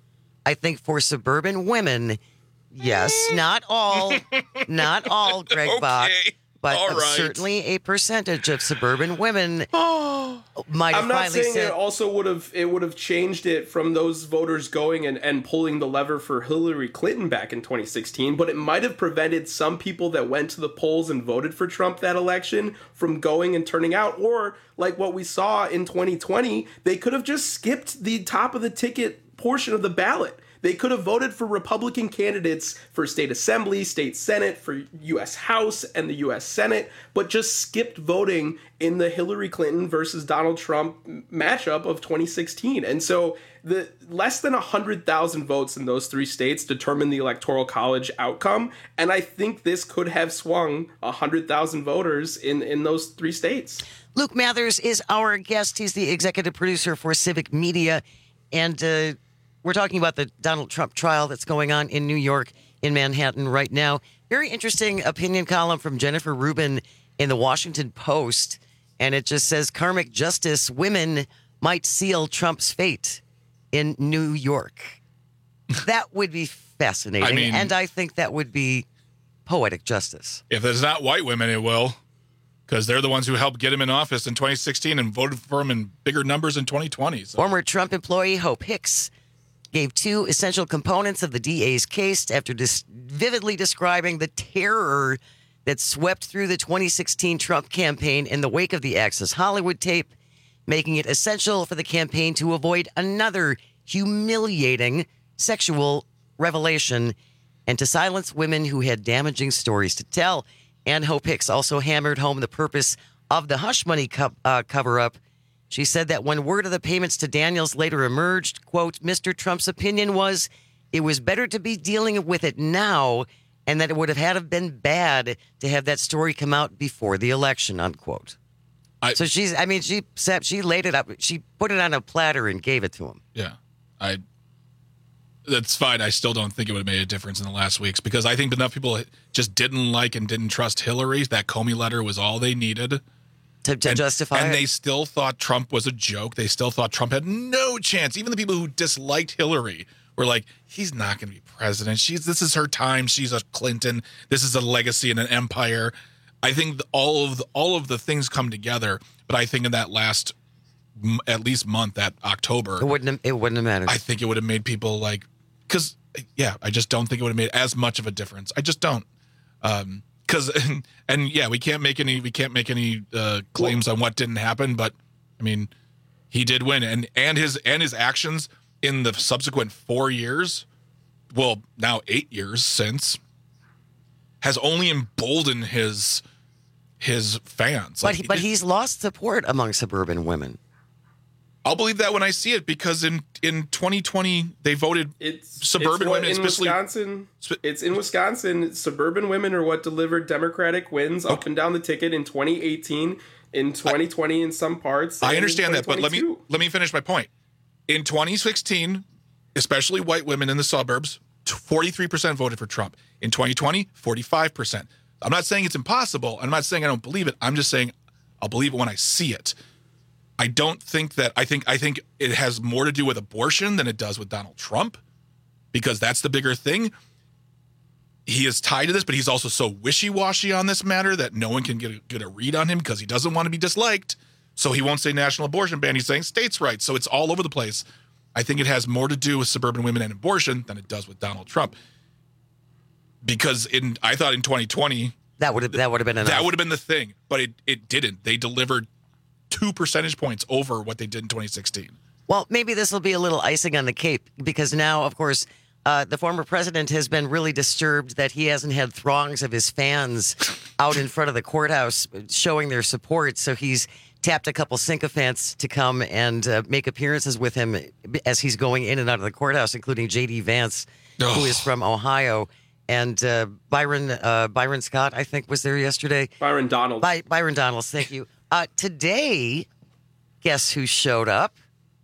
I think for suburban women, yes, not all, not all, Greg okay. Bach, but all right. certainly a percentage of suburban women might have I'm not finally saying said, it also would have it would have changed it from those voters going and, and pulling the lever for Hillary Clinton back in twenty sixteen, but it might have prevented some people that went to the polls and voted for Trump that election from going and turning out. Or like what we saw in twenty twenty, they could have just skipped the top of the ticket portion of the ballot. They could have voted for Republican candidates for state assembly, state senate, for U S House and the U S Senate, but just skipped voting in the Hillary Clinton versus Donald Trump matchup of twenty sixteen. And so the less than one hundred thousand votes in those three states determined the Electoral College outcome. And I think this could have swung one hundred thousand voters in, in those three states. Luke Mathers is our guest. He's the executive producer for Civic Media. And uh, we're talking about the Donald Trump trial that's going on in New York, in Manhattan right now. Very interesting opinion column from Jennifer Rubin in the Washington Post. And it just says, karmic justice, women might seal Trump's fate in New York. That would be fascinating. I mean, and I think that would be poetic justice. If there's not white women, it will. Because they're the ones who helped get him in office in twenty sixteen and voted for him in bigger numbers in twenty twenty. So. Former Trump employee Hope Hicks gave two essential components of the D A's case after dis- vividly describing the terror that swept through the twenty sixteen Trump campaign in the wake of the Access Hollywood tape, making it essential for the campaign to avoid another humiliating sexual revelation and to silence women who had damaging stories to tell. And Hope Hicks also hammered home the purpose of the hush money co- uh, cover-up. She said that when word of the payments to Daniels later emerged, quote, Mister Trump's opinion was it was better to be dealing with it now and that it would have had to been bad to have that story come out before the election, unquote. I, so she's, I mean, she said she laid it up. She put it on a platter and gave it to him. Yeah, I. That's fine. I still don't think it would have made a difference in the last weeks because I think enough people just didn't like and didn't trust Hillary. That Comey letter was all they needed. To, to and, justify and it. they still thought Trump was a joke. They still thought Trump had no chance. Even the people who disliked Hillary were like, he's not going to be president. She's This is her time. She's a Clinton. This is a legacy and an empire. I think all of the, all of the things come together. But I think in that last at least month, that October, it wouldn't have, it wouldn't have mattered. I think it would have made people like, because, yeah, I just don't think it would have made as much of a difference. I just don't. Um, Because and, and yeah, we can't make any we can't make any uh, claims on what didn't happen, but I mean, he did win, and and his and his actions in the subsequent four years, well, now eight years since, has only emboldened his his fans. But Like, he, but he's lost support among suburban women. I'll believe that when I see it because in, in twenty twenty they voted it's, suburban it's women, in especially Wisconsin. It's in Wisconsin. Suburban women are what delivered Democratic wins up and down the ticket in twenty eighteen, in twenty twenty in some parts. I understand that, but let me let me finish my point. In twenty sixteen, especially white women in the suburbs forty-three percent voted for Trump. In twenty twenty, forty-five percent. I'm not saying it's impossible. I'm not saying I don't believe it. I'm just saying I'll believe it when I see it. I don't think that, I think I think it has more to do with abortion than it does with Donald Trump, because that's the bigger thing. He is tied to this, but he's also so wishy-washy on this matter that no one can get a, get a read on him because he doesn't want to be disliked. So he won't say national abortion ban. He's saying states' rights. So it's all over the place. I think it has more to do with suburban women and abortion than it does with Donald Trump. Because in I thought in twenty twenty that would have that would have been enough. That would have been the thing, but it it didn't. They delivered two percentage points over what they did in twenty sixteen. Well, maybe this will be a little icing on the cake, because now, of course, uh, the former president has been really disturbed that he hasn't had throngs of his fans out in front of the courthouse showing their support. So he's tapped a couple sycophants to come and uh, make appearances with him as he's going in and out of the courthouse, including J D Vance, oh. who is from Ohio. And uh, Byron uh, Byron Scott, I think, was there yesterday. Byron Donalds. By, Byron Donalds, thank you. Uh, today, guess who showed up?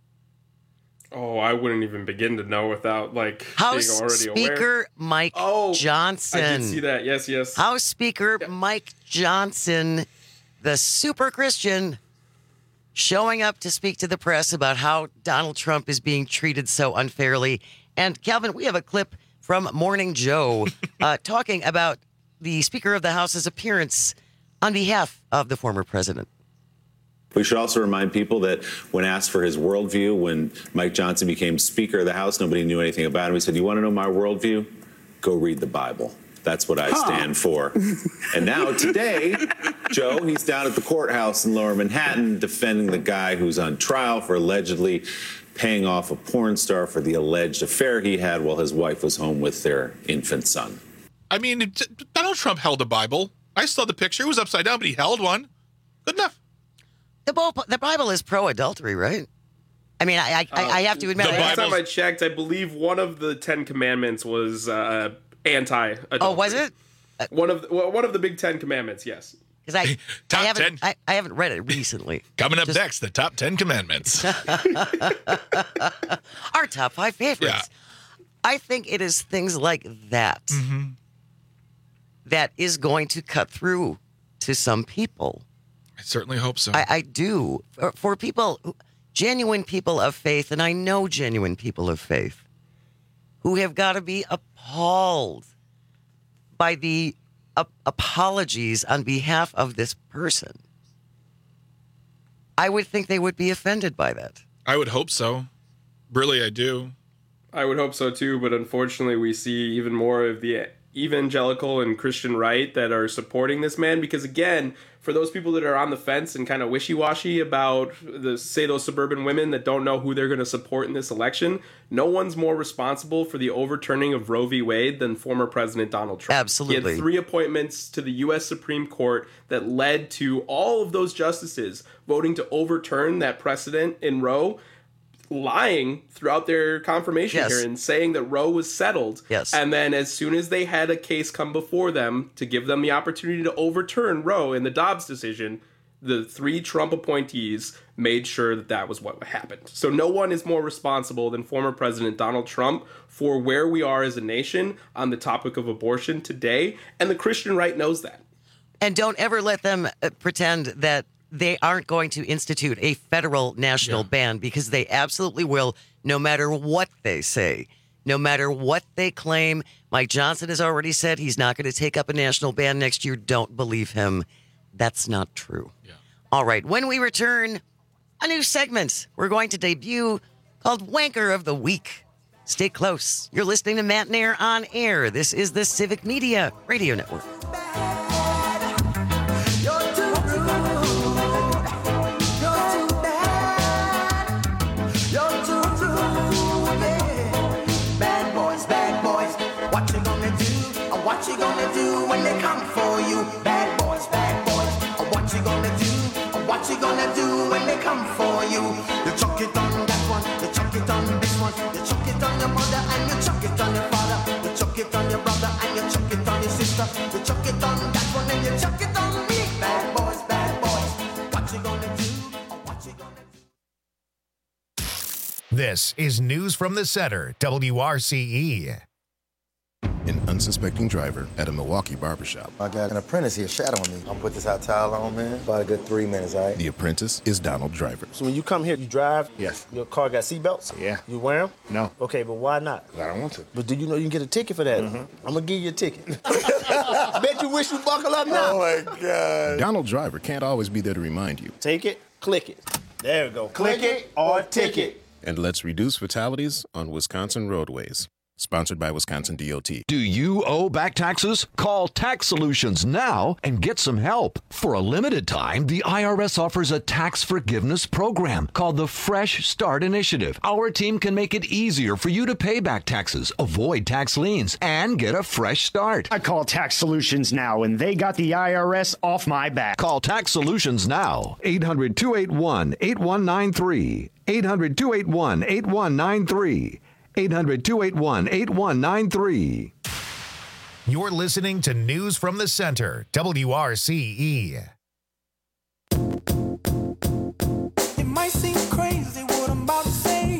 Oh, I wouldn't even begin to know without, like, House being already Speaker aware. Mike oh, Johnson. I did see that. Yes, yes. House Speaker yeah. Mike Johnson, the super Christian, showing up to speak to the press about how Donald Trump is being treated so unfairly. And, Calvin, we have a clip from Morning Joe uh, talking about the Speaker of the House's appearance on behalf of the former president. We should also remind people that when asked for his worldview, when Mike Johnson became Speaker of the House, nobody knew anything about him. He said, "You want to know my worldview? Go read the Bible. That's what I huh. stand for." And now today, Joe, he's down at the courthouse in Lower Manhattan defending the guy who's on trial for allegedly paying off a porn star for the alleged affair he had while his wife was home with their infant son. I mean, Donald Trump held a Bible. I saw the picture. It was upside down, but he held one. Good enough. The Bible, the Bible is pro-adultery, right? I mean, I I, uh, I have to admit. The last time I checked, I believe one of the Ten Commandments was uh, anti-adultery. Oh, was it? Uh, one of the, well, one of the big Ten Commandments, yes. Because I, top I haven't, ten. I, I haven't read it recently. Coming up Just, next, the top ten commandments. Our top five favorites. Yeah. I think it is things like that mm-hmm. that is going to cut through to some people. I certainly hope so. I, I do. For, for people, genuine people of faith, and I know genuine people of faith, who have got to be appalled by the uh, apologies on behalf of this person. I would think they would be offended by that. I would hope so. Really, I do. I would hope so too, but unfortunately we see even more of the evangelical and Christian right that are supporting this man, because again, for those people that are on the fence and kind of wishy-washy about the say those suburban women that don't know who they're going to support in this election, no one's more responsible for the overturning of Roe v. Wade than former President Donald Trump. Absolutely. He had three appointments to the U S Supreme Court that led to all of those justices voting to overturn that precedent in Roe, lying throughout their confirmation yes. hearing, saying that Roe was settled. Yes. And then as soon as they had a case come before them to give them the opportunity to overturn Roe in the Dobbs decision, the three Trump appointees made sure that that was what happened. So no one is more responsible than former President Donald Trump for where we are as a nation on the topic of abortion today. And the Christian right knows that. And don't ever let them uh, pretend that they aren't going to institute a federal national yeah. ban, because they absolutely will, no matter what they say, no matter what they claim. Mike Johnson has already said he's not going to take up a national ban next year. Don't believe him. That's not true. Yeah. All right. When we return, a new segment we're going to debut called Wanker of the Week. Stay close. You're listening to Matt Nair on Air. This is the Civic Media Radio Network. What you gonna do when they come for you? Bad boys, bad boys. What you gonna do? What you gonna do when they come for you? You chuck it on that one, you chuck it on this one, you chuck it on your mother and you chuck it on your father, you chuck it on your brother and you chuck it on your sister, you chuck it on that one and you chuck it on me. Bad boys, bad boys. What you gonna do? What you gonna do? This is News from the Center, W R C E. unsuspecting driver at a Milwaukee barbershop. I got an apprentice here shadowing me. I'm gonna put this hot towel on, man. About a good three minutes, all right? The apprentice is Donald Driver. So when you come here, you drive? Yes. Your car got seatbelts? Yeah. You wear them? No. Okay, but why not? I don't want to. But do you know you can get a ticket for that? Mm-hmm. I'm gonna give you a ticket. Bet you wish you buckle up now. Oh, my God. Donald Driver can't always be there to remind you. Take it, click it. There we go. Click, click it or ticket. And let's reduce fatalities on Wisconsin roadways. Sponsored by Wisconsin D O T. Do you owe back taxes? Call Tax Solutions now and get some help. For a limited time, the I R S offers a tax forgiveness program called the Fresh Start Initiative. Our team can make it easier for you to pay back taxes, avoid tax liens, and get a fresh start. I call Tax Solutions now, and they got the I R S off my back. Call Tax Solutions now. eight hundred, two eight one, eight one nine three. eight hundred, two eight one, eight one nine three. eight hundred, two eight one, eight one nine three. You're listening to News from the Center, W R C E. It might seem crazy what I'm about to say.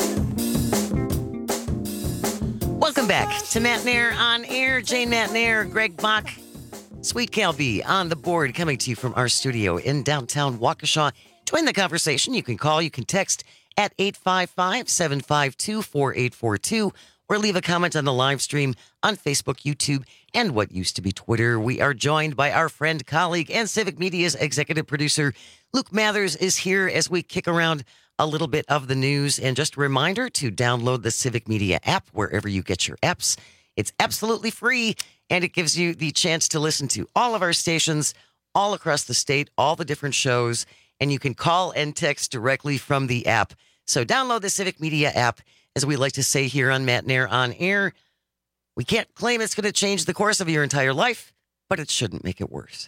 Welcome back to Matt Nair on Air. Jane Matt Nair, Greg Bach, Sweet Calby on the board, coming to you from our studio in downtown Waukesha. Join the conversation. You can call, you can text at eight five five, seven five two, four eight four two, or leave a comment on the live stream on Facebook, YouTube, and what used to be Twitter. We are joined by our friend, colleague, and Civic Media's executive producer, Luke Mathers, is here as we kick around a little bit of the news. And just a reminder to download the Civic Media app wherever you get your apps. It's absolutely free, and it gives you the chance to listen to all of our stations all across the state, all the different shows, and you can call and text directly from the app. So download the Civic Media app. As we like to say here on Matt Nair on Air, we can't claim it's going to change the course of your entire life, but it shouldn't make it worse.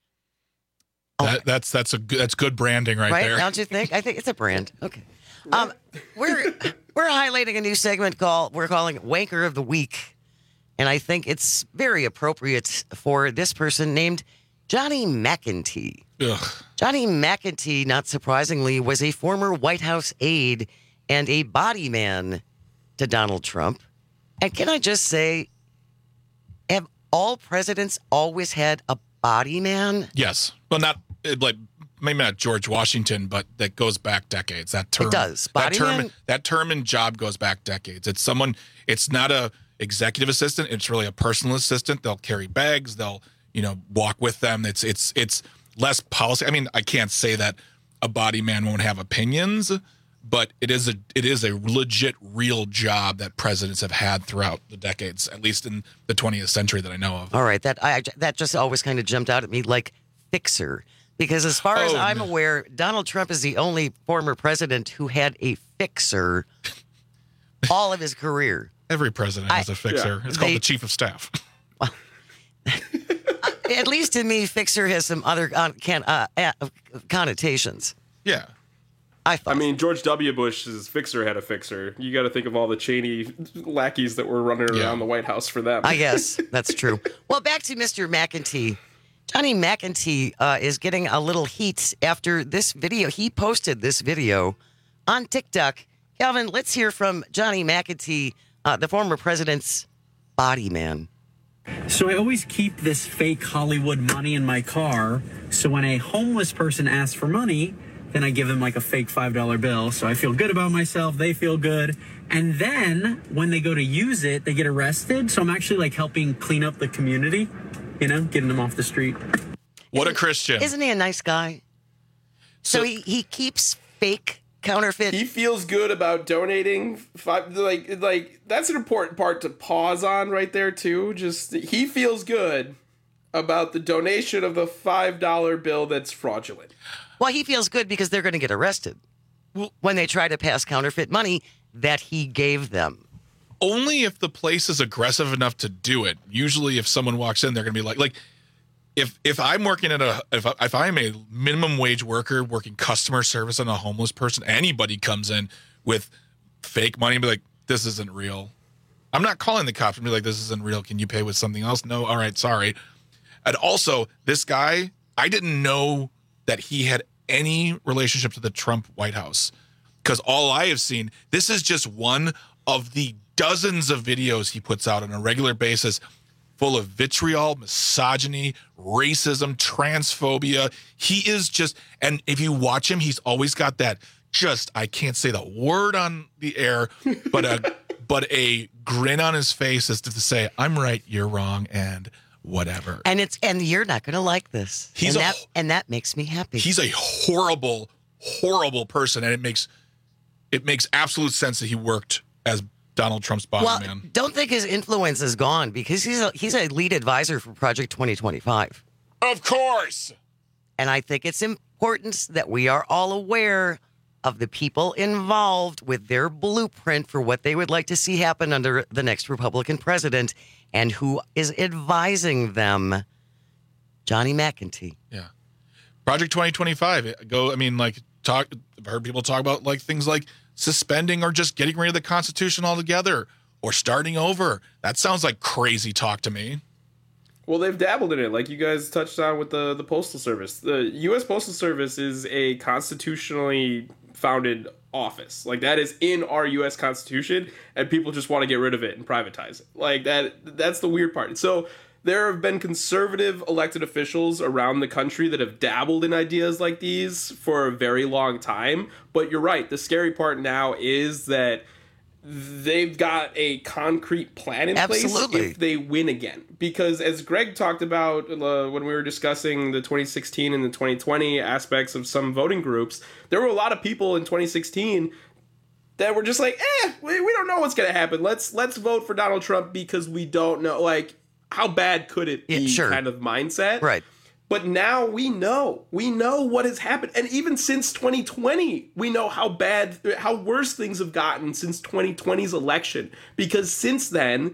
That, that's that's a good, that's good branding right, Right? there. Don't you think? I think it's a brand. Okay. Um, we're we're highlighting a new segment called we're calling it Wanker of the Week, and I think it's very appropriate for this person named Johnny McEntee. Ugh. Johnny McEntee, not surprisingly, was a former White House aide and a body man to Donald Trump. And can I just say, have all presidents always had a body man? Yes. Well, not like maybe not George Washington, but that goes back decades. That term It does. Body that term man? that term and job goes back decades. It's someone. It's not a executive assistant. It's really a personal assistant. They'll carry bags. They'll you know walk with them. It's it's it's less policy. I mean, I can't say that a body man won't have opinions, but it is a it is a legit, real job that presidents have had throughout the decades, at least in the twentieth century that I know of. All right, that I that just always kind of jumped out at me like fixer, because as far as Oh, I'm no. aware, Donald Trump is the only former president who had a fixer all of his career. Every president has I- a fixer. Yeah. It's called They- the chief of staff. At least to me, fixer has some other uh, can, uh, uh, connotations. Yeah. I I mean, George W. Bush's fixer had a fixer. You got to think of all the Cheney lackeys that were running around the White House for them. I guess that's true. Well, back to Mister McEntee. Johnny McEntee uh, is getting a little heat after this video. He posted this video on TikTok. Calvin, let's hear from Johnny McEntee, uh, the former president's body man. So I always keep this fake Hollywood money in my car. So when a homeless person asks for money, then I give them like a fake five dollar bill. So I feel good about myself. They feel good. And then when they go to use it, they get arrested. So I'm actually like helping clean up the community, you know, getting them off the street. What a Christian. Isn't he a nice guy? So, so he, he keeps fake counterfeit. He feels good about donating five, like like that's an important part to pause on right there too. Just he feels good about the donation of the five dollar bill that's fraudulent. Well, he feels good because they're going to get arrested when they try to pass counterfeit money that he gave them. Only if the place is aggressive enough to do it. Usually if someone walks in, they're going to be like, like if if I'm working at a, if, I, if I'm a minimum wage worker working customer service on a homeless person, anybody comes in with fake money and be like, this isn't real. I'm not calling the cops and be like, this isn't real. Can you pay with something else? No. All right. Sorry. And also this guy, I didn't know that he had any relationship to the Trump White House. Because all I have seen, this is just one of the dozens of videos he puts out on a regular basis full of vitriol, misogyny, racism, transphobia. He is just, and if you watch him, he's always got that just, I can't say the word on the air, but a but a grin on his face as to say, I'm right, you're wrong, and whatever. And it's and you're not going to like this. He's and a, that and that makes me happy. He's a horrible, horrible person, and it makes it makes absolute sense that he worked as Donald Trump's body well, man. Don't think his influence is gone because he's a, he's a lead advisor for Project twenty twenty-five. Of course. And I think it's important that we are all aware of the people involved with their blueprint for what they would like to see happen under the next Republican president and who is advising them. Johnny McEntee. Yeah. Project twenty twenty-five. Go, I mean, like, talk, I've heard people talk about like things like suspending or just getting rid of the Constitution altogether or starting over. That sounds like crazy talk to me. Well, they've dabbled in it, like you guys touched on with the, the Postal Service. The U S Postal Service is a constitutionally founded office. Like, that is in our U S Constitution, and people just want to get rid of it and privatize it. Like, that that's the weird part. So there have been conservative elected officials around the country that have dabbled in ideas like these for a very long time. But you're right. The scary part now is that they've got a concrete plan in Absolutely. place if they win again. Because as Greg talked about uh, when we were discussing the twenty sixteen and the twenty twenty aspects of some voting groups, there were a lot of people in twenty sixteen that were just like, eh, we, we don't know what's going to happen. Let's let's vote for Donald Trump because we don't know. Like, how bad could it be, yeah, sure. kind of mindset? Right. But now we know. We know what has happened. And even since twenty twenty, we know how bad, how worse things have gotten since twenty twenty's election. Because since then,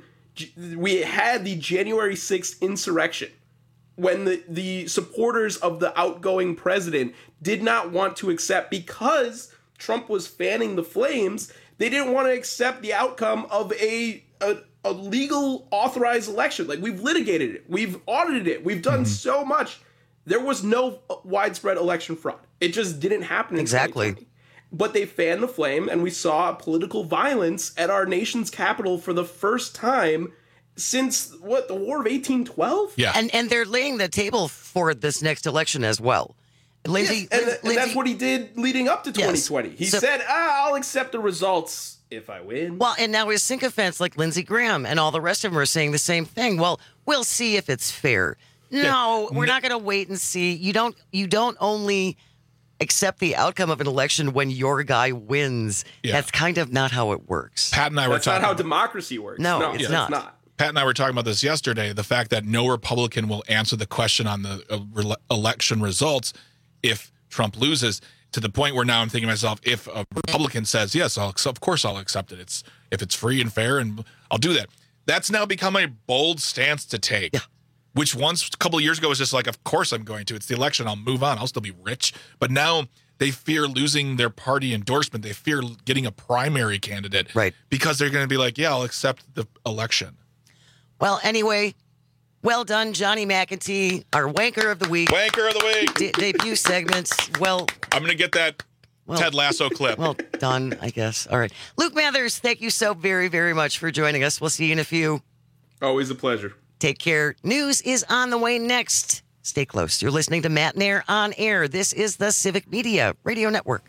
we had the January sixth insurrection when the, the supporters of the outgoing president did not want to accept, because Trump was fanning the flames, they didn't want to accept the outcome of a, a a legal authorized election. Like, we've litigated it. We've audited it. We've done mm-hmm. so much. There was no widespread election fraud. It just didn't happen in exactly. But they fanned the flame, and we saw political violence at our nation's capital for the first time since, what, the War of eighteen twelve? Yeah. And and they're laying the table for this next election as well. Lindsey, yes, and, Lindsey, and that's what he did leading up to twenty twenty. Yes. He so, said, ah, I'll accept the results if I win. Well, and now his sycophants like Lindsey Graham and all the rest of them are saying the same thing. Well, we'll see if it's fair. No, yeah. we're not going to wait and see. You don't. You don't only accept the outcome of an election when your guy wins. Yeah. That's kind of not how it works. Pat and I were That's talking. That's not how democracy works. No, no it's yeah, not. not. Pat and I were talking about this yesterday. The fact that no Republican will answer the question on the uh, re- election results if Trump loses. To the point where now I'm thinking to myself, if a Republican says yes, I'll of course I'll accept it. It's if it's free and fair, and I'll do that. That's now become a bold stance to take. Yeah. Which once a couple of years ago was just like, of course I'm going to. It's the election. I'll move on. I'll still be rich. But now they fear losing their party endorsement. They fear getting a primary candidate. Right. Because they're going to be like, yeah, I'll accept the election. Well, anyway, well done, Johnny McEntee, our wanker of the week. Wanker of the week. De- debut segments. Well, I'm going to get that well, Ted Lasso clip. Well done, I guess. All right. Luke Mathers, thank you so very, very much for joining us. We'll see you in a few. Always a pleasure. Take care. News is on the way next. Stay close. You're listening to Matt Nair on Air. This is the Civic Media Radio Network.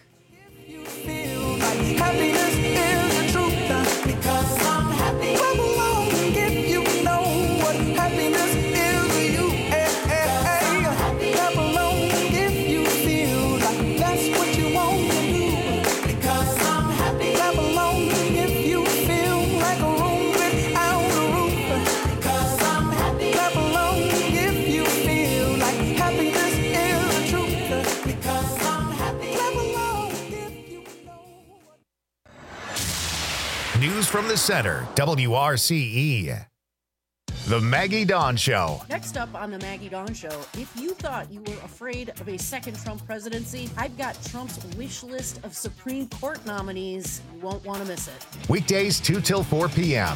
News from the center, W R C E. The Maggie Dawn Show. Next up on the Maggie Dawn Show, if you thought you were afraid of a second Trump presidency, I've got Trump's wish list of Supreme Court nominees. You won't want to miss it. Weekdays two till four p.m.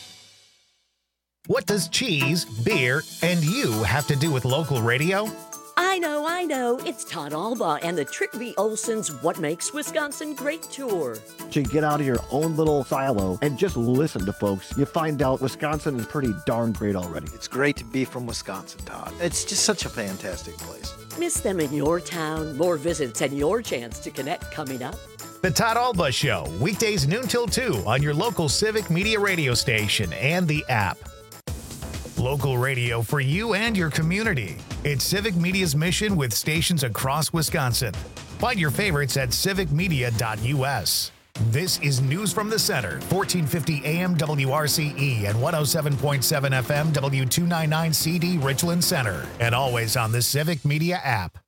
What does cheese, beer, and you have to do with local radio? I know, I know. It's Todd Alba and the Trick V. Olson's What Makes Wisconsin Great tour. To get out of your own little silo and just listen to folks, you find out Wisconsin is pretty darn great already. It's great to be from Wisconsin, Todd. It's just such a fantastic place. Miss them in your town. More visits and your chance to connect coming up. The Todd Alba Show, weekdays noon till two on your local Civic Media radio station and the app. Local radio for you and your community. It's Civic Media's mission with stations across Wisconsin. Find your favorites at civic media dot u s. This is News from the Center, fourteen fifty A M W R C E and one oh seven point seven F M W two ninety-nine C D Richland Center, and always on the Civic Media app.